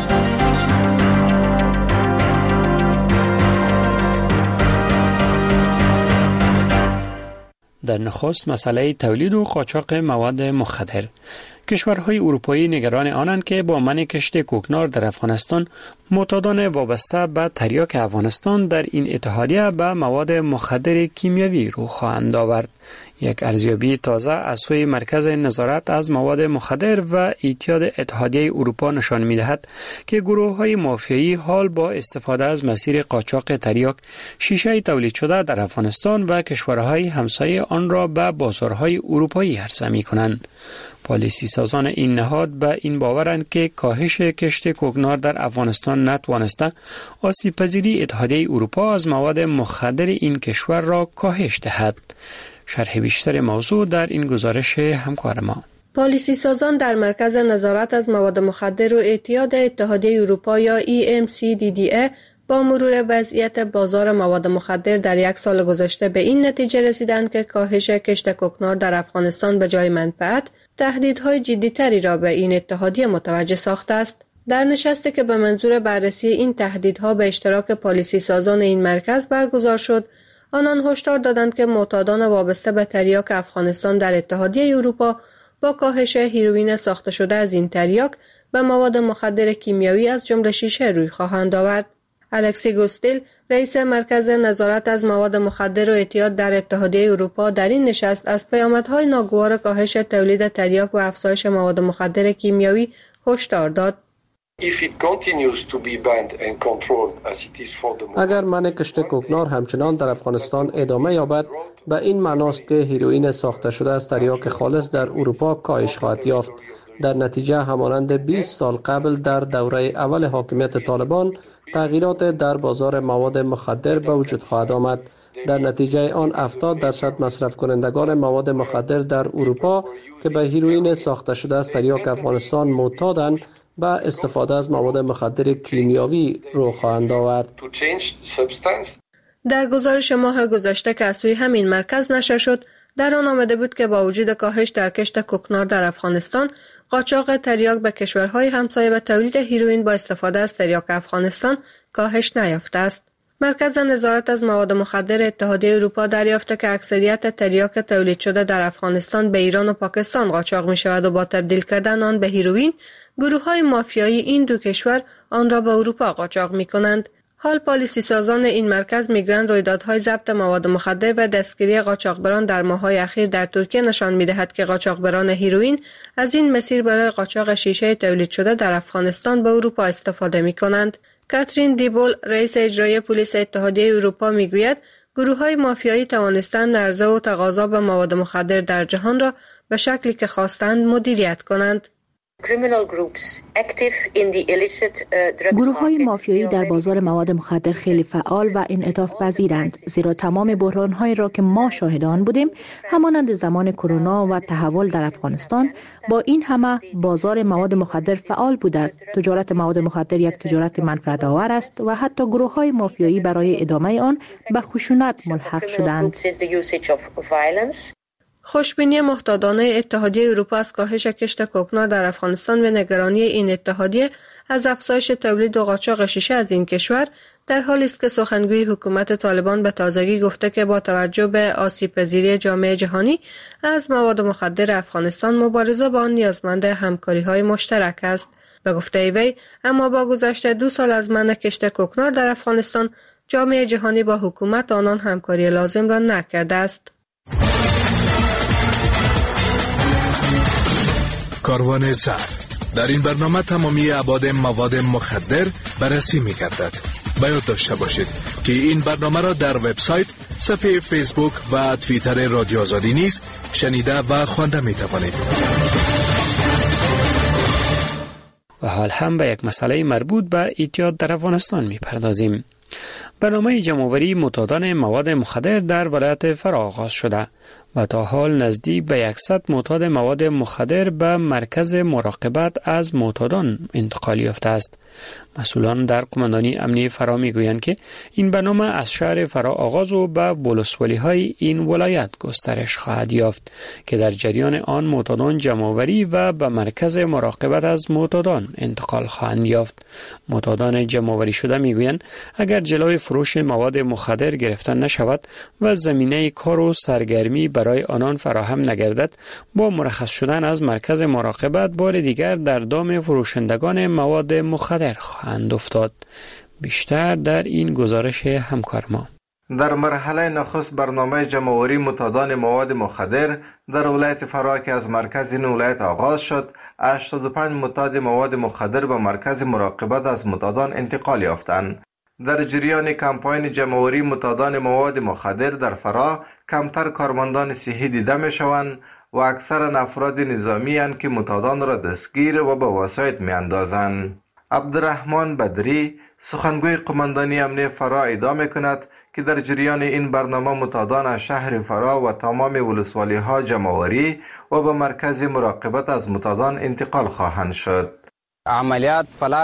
در نخست مسئله تولید و قاچاق مواد مخدر. کشورهای اروپایی نگران آنند که با منع کشت کوکنار در افغانستان معتادان وابسته به تریاک افغانستان در این اتحادیه به مواد مخدر کیمیایی رو خواهند آورد. یک ارزیابی تازه از سوی مرکز نظارت از مواد مخدر و اعتیاد اتحادیه اروپا نشان می‌دهد که گروه‌های مافیایی حال با استفاده از مسیر قاچاق تریاک شیشه تولید شده در افغانستان و کشورهای همسایه آن را به بازارهای اروپایی عرضه می‌کنند. پالیسی سازان این نهاد به این باورند که کاهش کشت کوکنار در افغانستان نتوانسته آسیب پذیری اتحادیه اروپا از مواد مخدر این کشور را کاهش دهد. شرح بیشتر موضوع در این گزارش همکار ما. پالیسی سازان در مرکز نظارت از مواد مخدر و اعتیاد اتحادیه اروپا یا EMCDDA با مرور وضعیت بازار مواد مخدر در یک سال گذشته به این نتیجه رسیدند که کاهش کشت کوکنار در افغانستان به جای منفعت، تهدیدهای جدی‌تری را به این اتحادیه متوجه ساخته است. در نشستی که به منظور بررسی این تهدیدها به اشتراک پالیسی سازان این مرکز برگزار شد، آنان هشدار دادند که معتادان وابسته به تریاک افغانستان در اتحادیه اروپا با کاهش هیروئین ساخته شده از این تریاک به مواد مخدر کیمیایی از جمله شیشه روی خواهند آورد. الکسی گوستیل، رئیس مرکز نظارت از مواد مخدر و اعتیاد در اتحادیه اروپا، در این نشست از پیامدهای ناگوار کاهش تولید تریاک و افزایش مواد مخدر کیمیایی هشدار داد. اگر منع کشت کوکنار همچنان در افغانستان ادامه یابد، به این معناست که هیروئین ساخته شده از تریاک خالص در اروپا کاهش خواهد یافت. در نتیجه همانند 20 سال قبل در دوره اول حاکمیت طالبان تغییرات در بازار مواد مخدر به وجود خواهد آمد. در نتیجه آن 70% مصرف کنندگان مواد مخدر در اروپا که به هیروئین ساخته شده از تریاک افغانستان معتادند به استفاده از مواد مخدر کیمیایی رو خواهند آورد. در گزارش ماه گذشته که از سوی همین مرکز نشر شد، در آن آمده بود که با وجود کاهش در کشت کوکنار در افغانستان، قاچاق تریاک به کشورهای همسایه و تولید هیروئین با استفاده از تریاک افغانستان کاهش نیافته است. مرکز نظارت از مواد مخدر اتحادیه اروپا دریافته که اکثریت تریاک تولید شده در افغانستان به ایران و پاکستان قاچاق می شود و با تبدیل کردن آن به هیروئین، گروه‌های مافیایی این دو کشور آن را به اروپا قاچاق می کنند. حال پالیسی سازان این مرکز میگویند رویدادهای ضبط مواد مخدر و دستگیری قاچاقبران در ماه‌های اخیر در ترکیه نشان می‌دهد که قاچاقبران هیروئین از این مسیر برای قاچاق شیشه تولید شده در افغانستان به اروپا استفاده می‌کنند. کاترین دیبول، رئیس اجرایی پلیس اتحادیه اروپا میگوید گروه‌های مافیایی توانستند عرضه و تقاضا به مواد مخدر در جهان را به شکلی که خواستند مدیریت کنند. گروه‌های مافیایی در بازار مواد مخدر خیلی فعال و انعطاف پذیرند، زیرا تمام بحران‌هایی را که ما شاهد آن بودیم، همانند زمان کرونا و تحول در افغانستان، با این همه بازار مواد مخدر فعال بوده است. تجارت مواد مخدر یک تجارت منفعت‌آور است و حتی گروه‌های مافیایی برای ادامه آن به خشونت ملحق شدند. خوشبینی محتاطان اتحادیه اروپا از کاهش کشت کوکنار در افغانستان و نگرانی این اتحادیه از افزایش تولید و قاچاق شیشه از این کشور در حالی است که سخنگوی حکومت طالبان به تازگی گفته که با توجه به آسیب‌پذیری جامعه جهانی از مواد مخدر افغانستان، مبارزه با آن نیازمند همکاری‌های مشترک است. به گفته وی، اما با گذشت 2 سال از منع کشت کوکنار در افغانستان، جامعه جهانی با حکومت آنان همکاری لازم را نکرده است. کاروان زهر. در این برنامه تمامی ابعاد مواد مخدر بررسی می‌گردد. باید داشته باشید که این برنامه را در وبسایت، صفحه فیسبوک و توییتر رادیو آزادی نیز شنیده و خوانده می‌توانید. و حال هم به یک مسئله مربوط به اعتیاد در افغانستان می‌پردازیم. برنامه جمع‌آوری معتادان مواد مخدر در ولایت فرا آغاز شده و تا حال نزدیک به 100 معتاد مواد مخدر به مرکز مراقبت از معتادان انتقال یافته است. مسئولان در قماندانی امنیه فرا میگویند که این برنامه از شهر فرا آغاز و به ولسوالی‌های این ولایت گسترش خواهد یافت که در جریان آن معتادان جمع‌آوری و به مرکز مراقبت از معتادان انتقال خواهند یافت. معتادان جمع‌آوری شده میگویند اگر جلوی فروش مواد مخدر گرفته نشود و زمینه کار و سرگرمی برای آنان فراهم نگردد، با مرخص شدن از مرکز مراقبت بار دیگر در دام فروشندگان مواد مخدر خواهند افتاد. بیشتر در این گزارش همکار ما. در مرحله نخست برنامه جمع‌آوری معتادان مواد مخدر در ولایت فرا که از مرکز این ولایت آغاز شد، 85 معتاد مواد مخدر به مرکز مراقبت از معتادان انتقال یافتند. در جریان کمپاین جمع‌آوری معتادان مواد مخدر در فرا، کمتر کارمندان صحی دیده می شوند و اکثر افراد نظامی اند که معتادان را دستگیر و به وسایط می اندازند. عبدالرحمن بدری، سخنگوی قماندانی امنیه فرا ادعا کند که در جریان این برنامه معتادان از شهر فرا و تمام ولسوالی ها جمع‌آوری و به مرکز مراقبت از معتادان انتقال خواهند شد. عملیات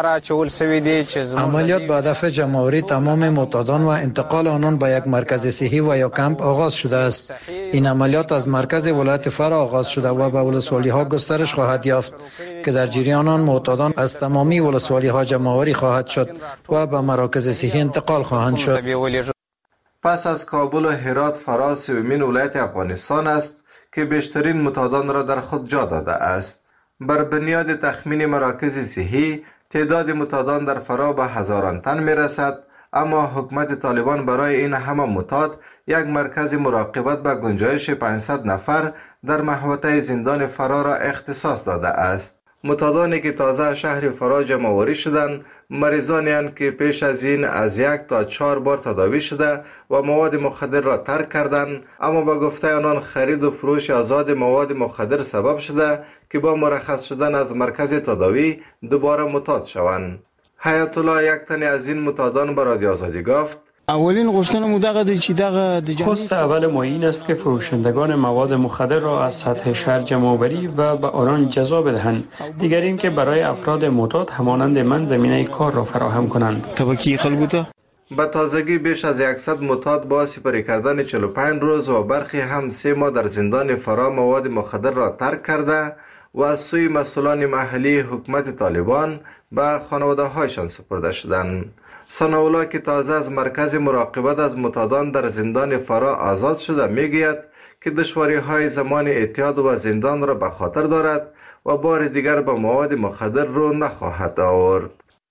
با هدف جمع‌آوری تمام معتادان و انتقال آنان به یک مرکز صحی و یا کمپ آغاز شده است. این عملیات از مرکز ولایت فرا آغاز شده و به ولسوالی ها گسترش خواهد یافت که در جریان آن معتادان از تمامی ولسوالی ها جمع‌آوری خواهد شد و به مراکز صحی انتقال خواهند شد. پس از کابل و هرات فرا سومین ولایت افغانستان است که بیشترین معتادان را در خود جا داده است. بر بنیاد تخمین مراکز صحی تعداد معتادان در فرا به هزاران تن می رسد، اما حکومت طالبان برای این همه معتاد یک مرکز مراقبت به گنجایش 500 نفر در محوطه زندان فرا را اختصاص داده است. معتادانی که تازه شهر فرا جمع‌آوری شدند مریضانی اند که پیش از این از 1 تا 4 بار تداوی شده و مواد مخدر را ترک کردند، اما با گفته آنان خرید و فروش آزاد مواد مخدر سبب شده که با مرخص شدن از مرکز تداوی دوباره معتاد شوند. حیات الله، یک تن از این معتادان به رادیو آزادی گفت: اولین غوښتنه مو دغه چې دغه خواست اول ما این است که فروشندگان مواد مخدر را از سطح شهر جمع آوری و به آنان جزا بدهند. دیگر این که برای افراد معتاد همانند من زمینه کار را فراهم کنند. طبقی خلکو ته به تازگی بیش از 100 معتاد با سپری کردن 45 روز و برخی هم 3 ماه در زندان فرا مواد مخدر را ترک کرده و از سوی مسئولان محلی حکومت طالبان به خانواده هایشان سپرده شدند. ثناءالله که تازه از مرکز مراقبت از معتادان در زندان فرا آزاد شده میگوید که دشواری های زمان اعتیاد و زندان را به خاطر دارد و بار دیگر به مواد مخدر رو نخواهد آورد.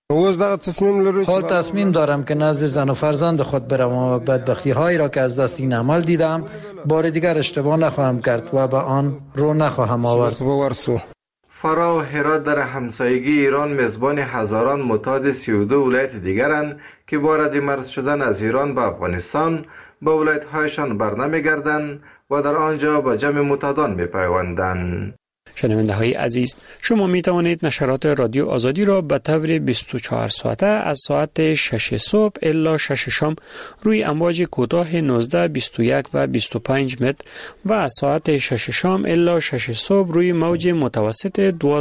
حال تصمیم دارم که نزد زن و فرزند خود برم و بدبختی هایی را که از دست این عمل دیدم بار دیگر اشتباه نخواهم کرد و به آن رو نخواهم آورد. فرا و هرات در همسایگی ایران میزبان هزاران معتاد 32 ولایت دیگرند که با ردیمرز شدن از ایران به افغانستان به ولایت هایشان برنمیگردند و در آنجا به جمع معتادان میپیوندند. شنونده های عزیز، شما می توانید نشرات رادیو آزادی را به طور 24 ساعته از ساعت 6 صبح الی 6 شام روی امواج کوتاه 19، 21 و 25 متر و از ساعت 6 شام الی 6 صبح روی موج متوسط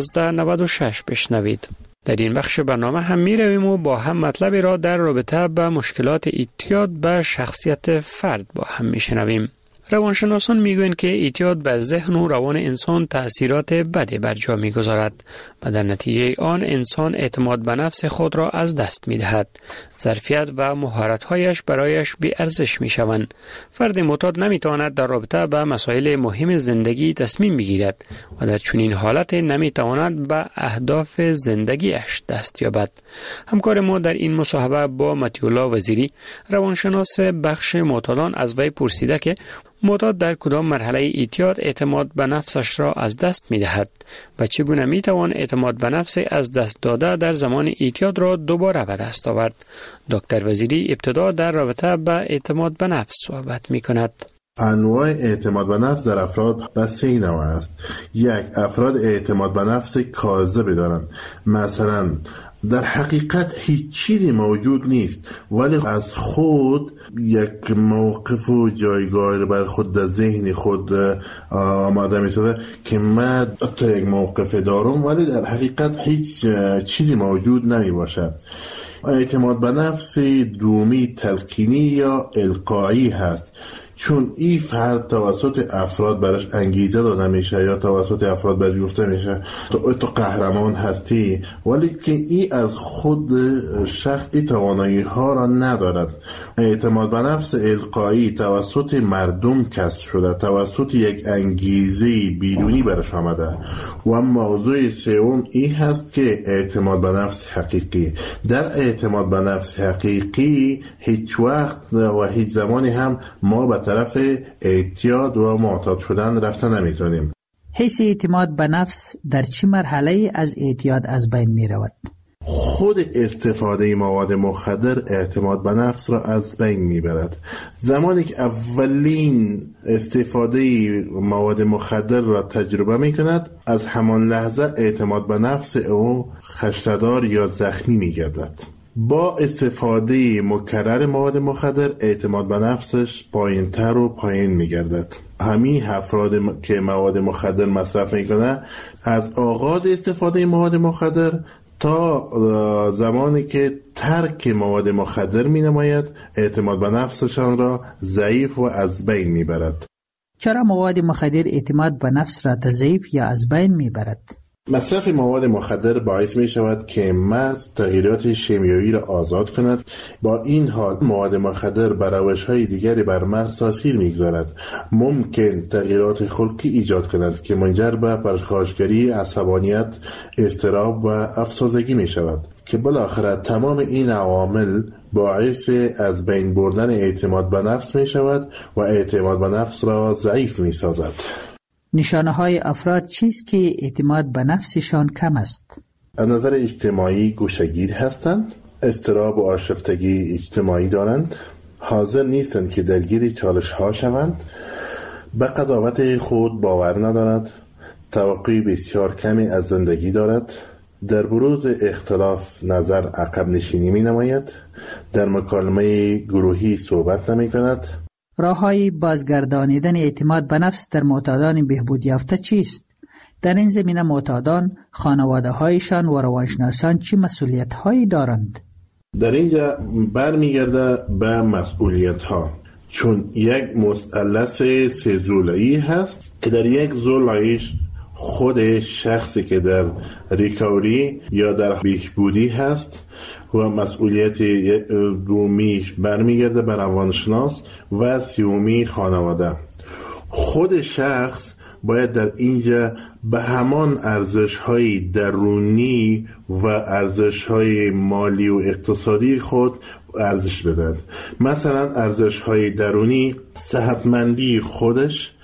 1296 بشنوید. در این بخش برنامه هم می رویم و با هم مطلبی را در رابطه با مشکلات اعتیاد به شخصیت فرد با هم می شنویم. روانشناسان میگویند که اعتیاد بر ذهن و روان انسان تأثیرات بدی بر جا میگذارد و در نتیجه آن انسان اعتماد به نفس خود را از دست میدهد. ظرفیت و مهارت‌هایش برایش بی ارزش میشوند. فرد معتاد نمیتواند در رابطه با مسائل مهم زندگی تصمیم بگیرد و در چنین حالت نمیتواند به اهداف زندگیش دست یابد. همکار ما در این مصاحبه با مطیع وزیری روانشناس بخش معتادان از وی پرسیده که معتاد در کدام مرحله اعتیاد اعتماد به نفسش را از دست می دهد و چگونه می توان اعتماد به نفس از دست داده در زمان اعتیاد را دوباره به دست آورد. دکتر وزیری ابتدا در رابطه با اعتماد به نفس صحبت می کند. انواع اعتماد به نفس در افراد به 3 نوع است. 1. افراد اعتماد به نفس کاذب دارند. مثلا در حقیقت هیچ چیزی موجود نیست ولی از خود یک موقف و جایگاه بر خود در ذهن خود آماده می سازه که من تا یک موقف دارم ولی در حقیقت هیچ چیزی موجود نمی باشد. اعتماد به نفس دومی تلقینی یا القایی هست، چون این فرد توسط افراد برش انگیزه داده میشه یا توسط افراد برش گفته میشه تو قهرمان هستی، ولی که این از خود شخص این توانایی ها را ندارد. اعتماد به نفس القایی توسط مردم کسب شده، توسط یک انگیزه بیرونی برش آمده. و موضوع سوم این هست که اعتماد به نفس حقیقی. در اعتماد به نفس حقیقی هیچ وقت و هیچ زمانی هم ما به طرف اعتیاد و معتاد شدن رفته نمیتونیم. حس اعتماد به نفس در چه مرحله از اعتیاد از بین می رود؟ خود استفاده مواد مخدر اعتماد به نفس را از بین میبرد. زمانی که اولین استفاده مواد مخدر را تجربه میکند از همان لحظه اعتماد به نفس او خشتدار یا زخمی میگردد. با استفاده مکرر مواد مخدر اعتماد به نفسش پایین‌تر و پایین میگردد. همین افراد که مواد مخدر مصرف میکنه از آغاز استفاده مواد مخدر تا زمانی که ترک مواد مخدر می نماید اعتماد به نفسشان را ضعیف و از بین می برد. چرا مواد مخدر اعتماد به نفس را ضعیف یا از بین می برد؟ مصرف مواد مخدر باعث می شود که مغز تغییرات شیمیایی را آزاد کند. با این حال مواد مخدر بر روش‌های دیگری بر مغز تاثیر می‌گذارد. ممکن تغییرات خلقی ایجاد کند که منجر به پرخاشگری، عصبانیت، اضطراب و افسردگی می شود که بالاخره تمام این عوامل باعث از بین بردن اعتماد به نفس می شود و اعتماد به نفس را ضعیف می سازد. نشانه های افراد چیست که اعتماد به نفسشان کم است؟ از نظر اجتماعی گوشه‌گیر هستند، اضطراب و آشفتگی اجتماعی دارند، حاضر نیستند که درگیر چالش ها شوند، به قضاوت خود باور ندارد، توقع بسیار کمی از زندگی دارد، در بروز اختلاف نظر عقب نشینی می نماید، در مکالمه گروهی صحبت نمی کند. راه‌های بازگردانیدن اعتماد به نفس در معتادان بهبود یافته چیست؟ در این زمینه معتادان، خانواده‌هایشان و روانشناسان چه مسئولیت‌هایی دارند؟ در اینجا برمیگرده به مسئولیت‌ها، چون یک مثلث سه ضلعی هست که در یک ضلعش خود شخصی که در ریکاوری یا در بهبودی هست و مسئولیت دومیش برمیگرده به روانشناس و سومی خانواده. خود شخص باید در اینجا به همان ارزش‌های درونی و ارزش‌های مالی و اقتصادی خود ارزش بدهد. مثلا ارزش‌های درونی، صحتمندی خودش،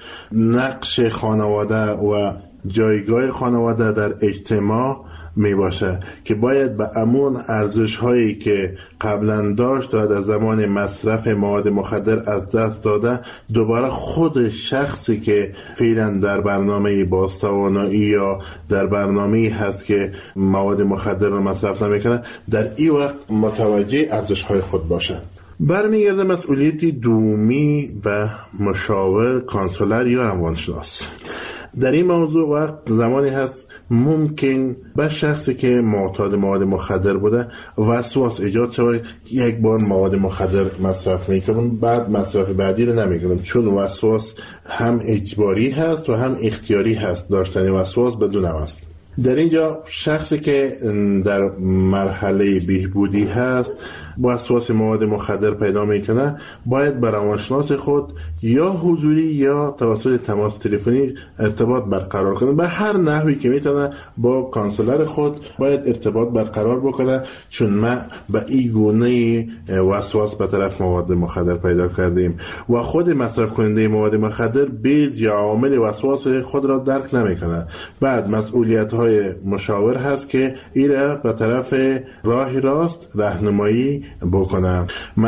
نقش خانواده و جایگاه خانواده در اجتماع می باشه که باید به امون ارزش هایی که قبلا داشت و در زمان مصرف مواد مخدر از دست داده، دوباره خود شخصی که فعلا در برنامه بازتوانایی یا در برنامه هست که مواد مخدر رو مصرف نمیکنه، در این وقت متوجه ارزش های خود باشه. برمیگرده مسئولیت دومی به مشاور، کانسولر یا روانشناس. در این موضوع وقت زمانی هست ممکن به شخصی که معتاد مواد مخدر بوده وسواس ایجاد شود، یک بار مواد مخدر مصرف میکنم بعد مصرف بعدی رو نمیکنم، چون وسواس هم اجباری هست و هم اختیاری هست. داشتن وسواس بدون است. در اینجا شخصی که در مرحله بهبودی هست وسواس مواد مخدر پیدا میکنه، باید با روانشناس خود یا حضوری یا توسط تماس تلفنی ارتباط برقرار کنه. به هر نحوی که میتونه با کانسولر خود باید ارتباط برقرار بکنه، چون ما به این گونه وسواس به طرف مواد مخدر پیدا کردیم و خود مصرف کننده مواد مخدر بیز یا عامل وسواس خود را درک نمیکنه. بعد مسئولیت های مشاور هست که ایره به طرف راه راست راهنمایی بکنه.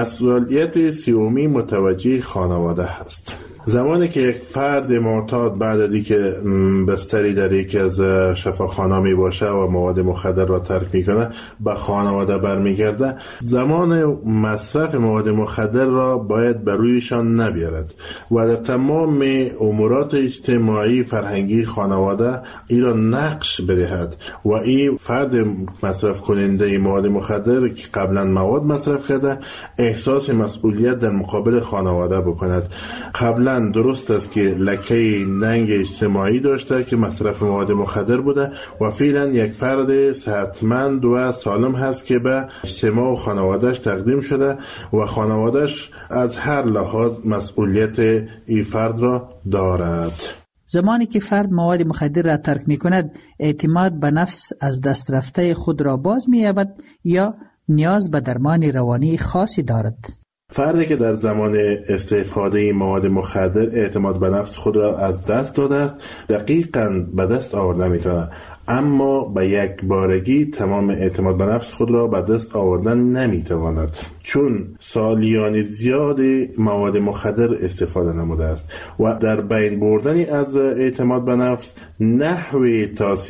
مسئولیت سومی متوجه خانواده هست. زمانی که یک فرد معتاد بعد از اینکه بستری در یکی از شفاخانه می باشه و مواد مخدر را ترک میکنه، به خانواده برمیگرده، زمان مصرف مواد مخدر را باید بر رویشان نبیارد و در تمام امورات اجتماعی فرهنگی خانواده ای را نقش بدهد و این فرد مصرف کننده مواد مخدر که قبلا مواد مصرف کرده احساس مسئولیت در مقابل خانواده بکند. قبلا درست است که لکه ننگ اجتماعی داشته که مصرف مواد مخدر بوده و فعلا یک فرد صحتمند و سالم هست که به اجتماع و خانوادهش تقدیم شده و خانوادهش از هر لحاظ مسئولیت این فرد را دارد. زمانی که فرد مواد مخدر را ترک می کند، اعتماد به نفس از دست رفته خود را باز می یابد یا نیاز به درمان روانی خاصی دارد؟ فردی که در زمان استفاده مواد مخدر اعتماد به نفس خود را از دست داده است، دقیقاً به دست آورده میتونه، اما به یک بارگی تمام اعتماد به نفس خود را به دست آوردن نمیتواند، چون سالیان زیاد مواد مخدر استفاده نموده است و در بین بردن از اعتماد به نفس نحوه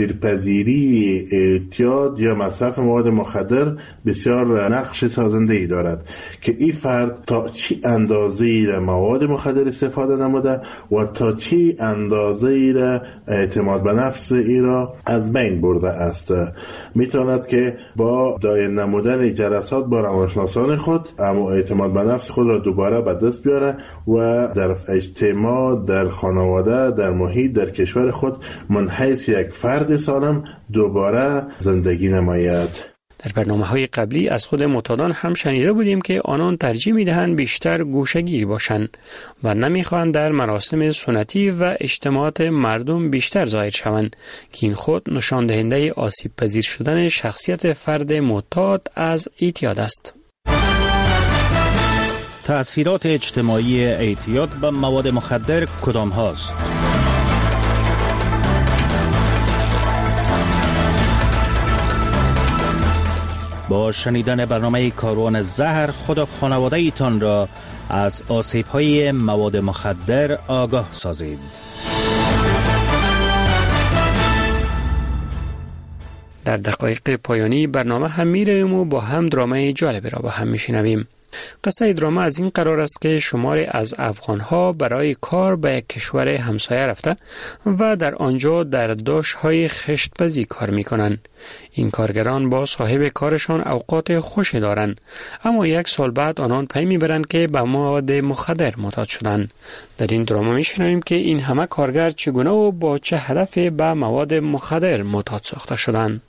تاثیرپذیری اعتیاد یا مصرف مواد مخدر بسیار نقش سازنده ای دارد که این فرد تا چی اندازه‌ای را مواد مخدر استفاده نموده و تا چی اندازه‌ای را اعتماد به نفس ای را از از بین برده است. میتواند که با دایر نمودن جلسات با روانشناسان خود اما اعتماد به نفس خود را دوباره به دست بیاره و در اجتماع، در خانواده، در محیط، در کشور خود من حیث یک فرد سالم دوباره زندگی نماید. در برنامه‌های قبلی از خود معتادان هم شنیده بودیم که آنان ترجیح می‌دهند بیشتر گوشه‌گیر باشند و نمی‌خواهند در مراسم سنتی و اجتماعات مردم بیشتر ظاهر شوند که این خود نشان دهنده آسیب پذیر شدن شخصیت فرد معتاد از اعتیاد است. تأثیرات اجتماعی اعتیاد به مواد مخدر کدام هاست؟ با شنیدن برنامه کاروان زهر خود و خانواده ایتان را از آسیب‌های مواد مخدر آگاه سازید. در دقایق پایانی برنامه هم می‌رویم و با هم درامه جالبی را با هم می‌شنویم. قصه دراما از این قرار است که شماری از افغان‌ها برای کار به یک کشور همسایه رفته و در آنجا در داشت‌های خشت‌پزی کار می‌کنند. این کارگران با صاحب کارشان اوقات خوشی دارند، اما یک سال بعد آنان پی می‌برند که به مواد مخدر معتاد شدند. در این دراما می‌شنویم که این همه کارگر چگونه و با چه هدفی به مواد مخدر معتاد ساخته شدند.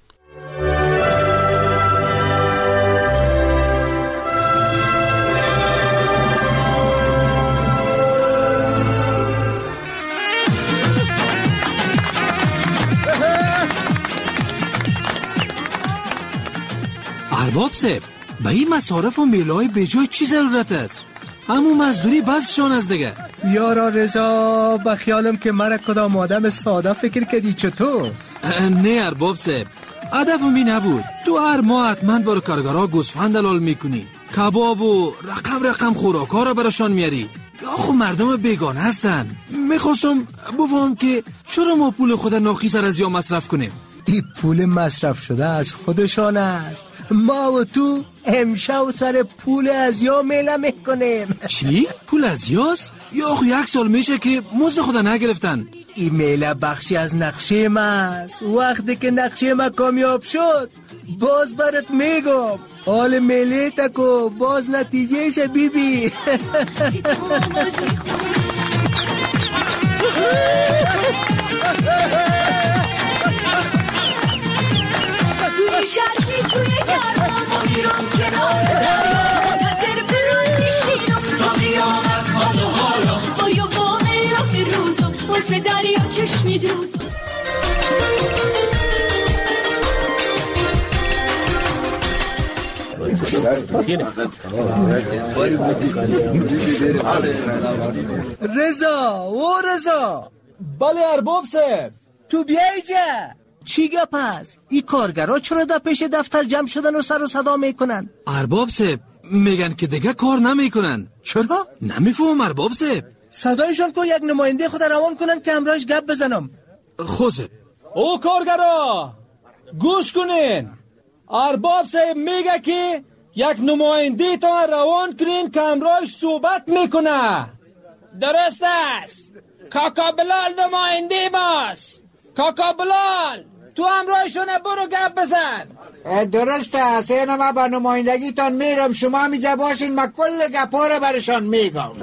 ارباب صاحب، به این مصارف و میله‌های به جای چی ضرورت است؟ همون مزدوری بسشان از دیگه. یارا رضا، به خیالم که مرا کدام آدم ساده فکر کردی چطور؟ نه ارباب صاحب، هدفم این نبود. تو هر ماه حتما برای کارگرها گوسفند حلال میکنی، کباب و رقم خوراک‌ها را براشان میاری. یا خو مردم بیگانه هستن. میخواستم بفهم که چرا ما پول خود ناخیزر از یا مصرف کنیم؟ این پول مصرف شده از خودشان است. ما و تو امشب سر پول از یا میله میکنیم. چی؟ پول از یاست؟ یا خو یک سال میشه که مزد خود نگرفتن. این میله بخشی از نقشه ما است. وقتی که نقشه ما کامیاب شد باز برات میگم. حال میله تکو باز نتیجهش بیبی. توی شرقی توی گرمام و میرم کنار دریا، منتظر برون میشینم تا قیامت حال و حالا با یو با میرم روزم باز به دریا چشمی دوزم. رضا بله ارباب صاحب، تو بیا اینجا. چی گپ است؟ این کارگرها چرا در پیش دفتر جمع شدن و سر و صدا میکنن؟ ارباب صاحب میگن که دیگه کار نمیکنن. چرا؟ نمیفهم ارباب صاحب. صدایشان کو یک نماینده خود روان کنن که همراهش گپ بزنم. خوزه او کارگرها گوش کنین. ارباب صاحب میگه که یک نماینده تا روان کنین که همراهش صحبت میکنه. درست است. کاکا بلال نماینده ماست. کاکا بلال تو همراهشونه، برو گپ بزن. درست است. اینه ما با نمایندگی تان میرم، شما همیجا باشین، ما کل گپا رو برشان میگم.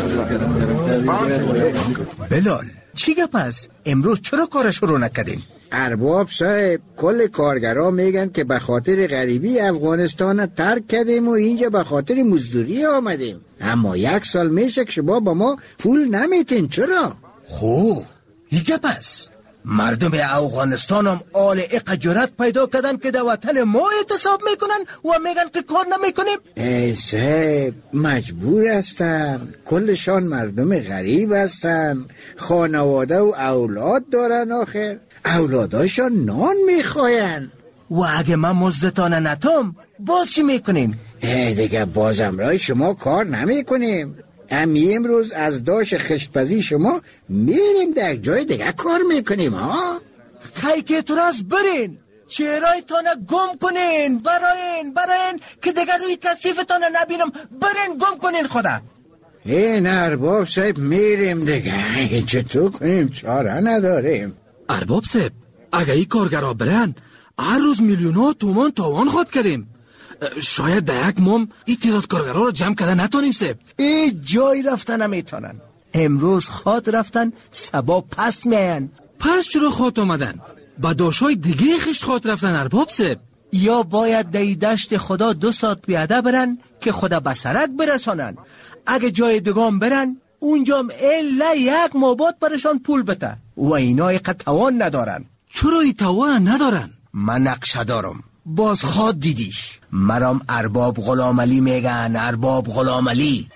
بلال چی گپ است؟ امروز چرا کارش رو نکردین؟ ارباب صاحب کل کارگرها میگن که به خاطر غریبی افغانستان ترک کردیم و اینجا به خاطر مزدوری آمدیم، اما یک سال میشه که شما با ما پول نمیتین. چرا؟ خوب دیگه پس مردم افغانستان هم آل اقجارت پیدا کردن که در وطن ما اعتصاب میکنن و میگن که کار نمیکنیم. ای صاحب مجبور هستن، کلشان مردم غریب هستن، خانواده و اولاد دارن، آخر اولاداشان نان میخواین. و اگه من مزدتان نتم باز چی میکنیم؟ دیگه بازم رای شما کار نمیکنیم. امروز از داش خشتپزی شما میریم در یک جای دیگه کار میکنیم. ها خیلی تو راست برین، چهرهای تانه گم کنین، براین که دیگه روی کثیفتانه نبینم. برین گم کنین خدا. این ارباب صاحب میریم دیگه، چطور کنیم؟ چاره نداریم. ارباب صاحب اگه این کارگرها برن هر روز میلیون‌ها تومان تاوان خود کردیم. شاید در یک مام این تعداد کارگرها رو جمع کرده نتونیم سب. ای جای رفتن نمیتونن. امروز خود رفتن سبا پس میاین. پس چرا خود آمدن؟ با داشای دیگه خشت خود رفتن ارباب سب. یا باید دی دشت خدا 2 ساعت پیاده برن که خدا بسرک برسانن. اگه جای دگام برن اونجام الا یک مابات برشان پول بده و اینا قد توان ندارن. چرا ای توان ندارن؟ من نقشه دارم. باز خود دیدیش. مرام ارباب غلامعلی میگن. ارباب غلامعلی.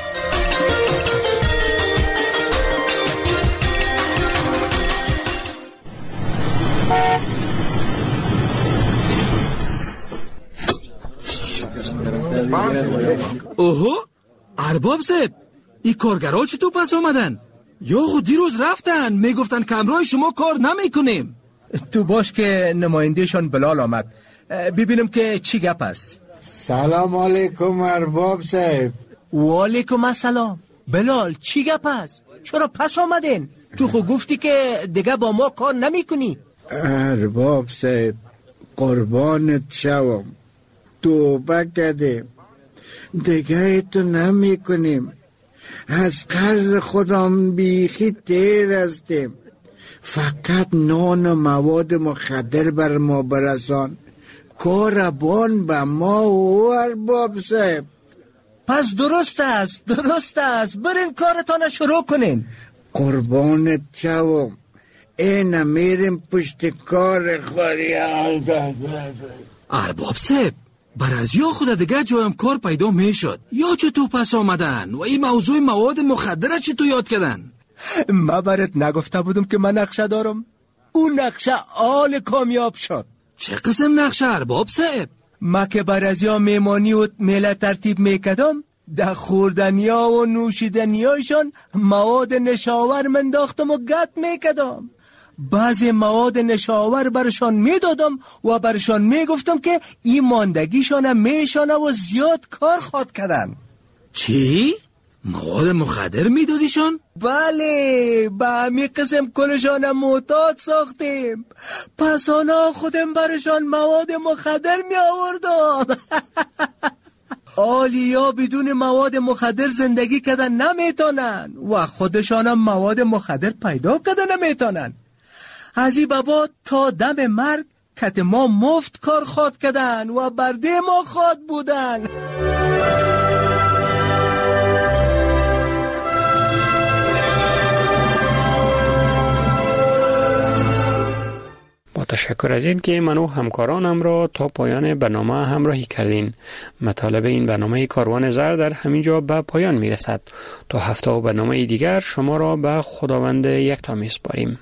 اوهو ارباب سب، این کارگرها چطور پس آمدن؟ یا خود دیروز رفتن میگفتن کمرای شما کار نمیکنیم. تو باش که نمایندهشان بلال آمد، ببینم که چی گپ است. سلام علیکم ارباب صاحب. و علیکم السلام. بلال چی گپ است؟ چرا پس آمدین؟ تو خود گفتی که دیگه با ما کار نمی کنی. ارباب صاحب قربانت شوم، توبه کردیم دیگه تو نمی کنیم. از قرض خودم بیخی تیر هستیم. فقط نان و مواد مخدر بر ما برسان. کاربان به ما و ارباب صاحب. پس درست است برین کارتان شروع کنین. قربانت شوم، این میریم پشت کار خوری. ارباب صاحب بر از یا خود دیگه جایم کار پیدا میشد یا چطور پس آمدن و این موضوع مواد مخدر چطور یاد کردن؟ ما برات نگفته بودم که من نقشه دارم؟ اون نقشه آل کامیاب شد. چه قسم نقشه ارباب صاحب؟ ما که بر از یا میمانی و میله ترتیب میکدم، در خوردنیا و نوشیدنیایشان مواد نشاور منداختم و گت میکدم. بعضی مواد نشاور برشان میدادم و برشان میگفتم که این ماندگیشان میشانه و زیاد کار خود کردن. چی؟ مواد مخدر میدادیشان؟ بله، به همی قسم کلشان معتاد ساختیم. پس آنا خودم برشان مواد مخدر می آوردم. آلیا بدون مواد مخدر زندگی کردن نمیتونن و خودشان هم مواد مخدر پیدا کردن نمیتونن. از این بابا تا دم مرگ کت ما مفت کار خود کردن و برده ما خود بودن. با تشکر از این که من و همکارانم را تا پایان برنامه همراهی کردین. مطالب این برنامه کاروان زر در همینجا به پایان می رسد. تا هفته و برنامه دیگر شما را به خداوند یکتا می سپاریم.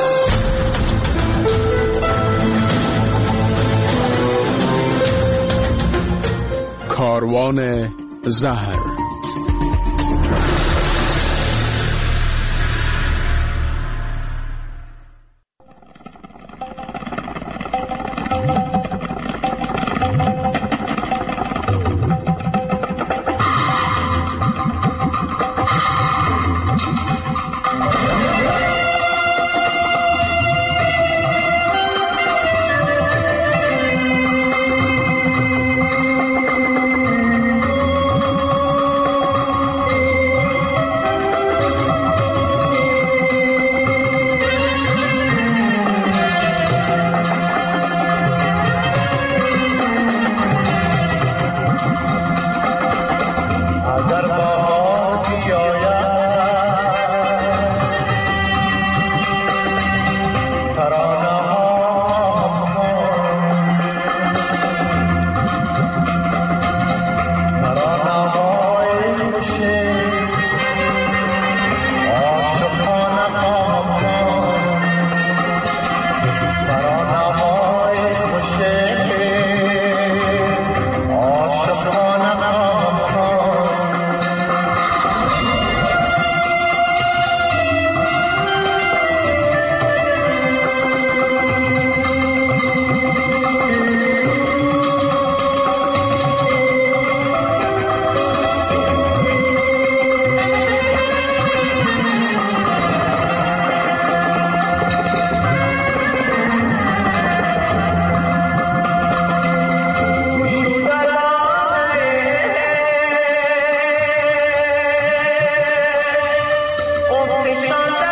کاروان زهر. ساده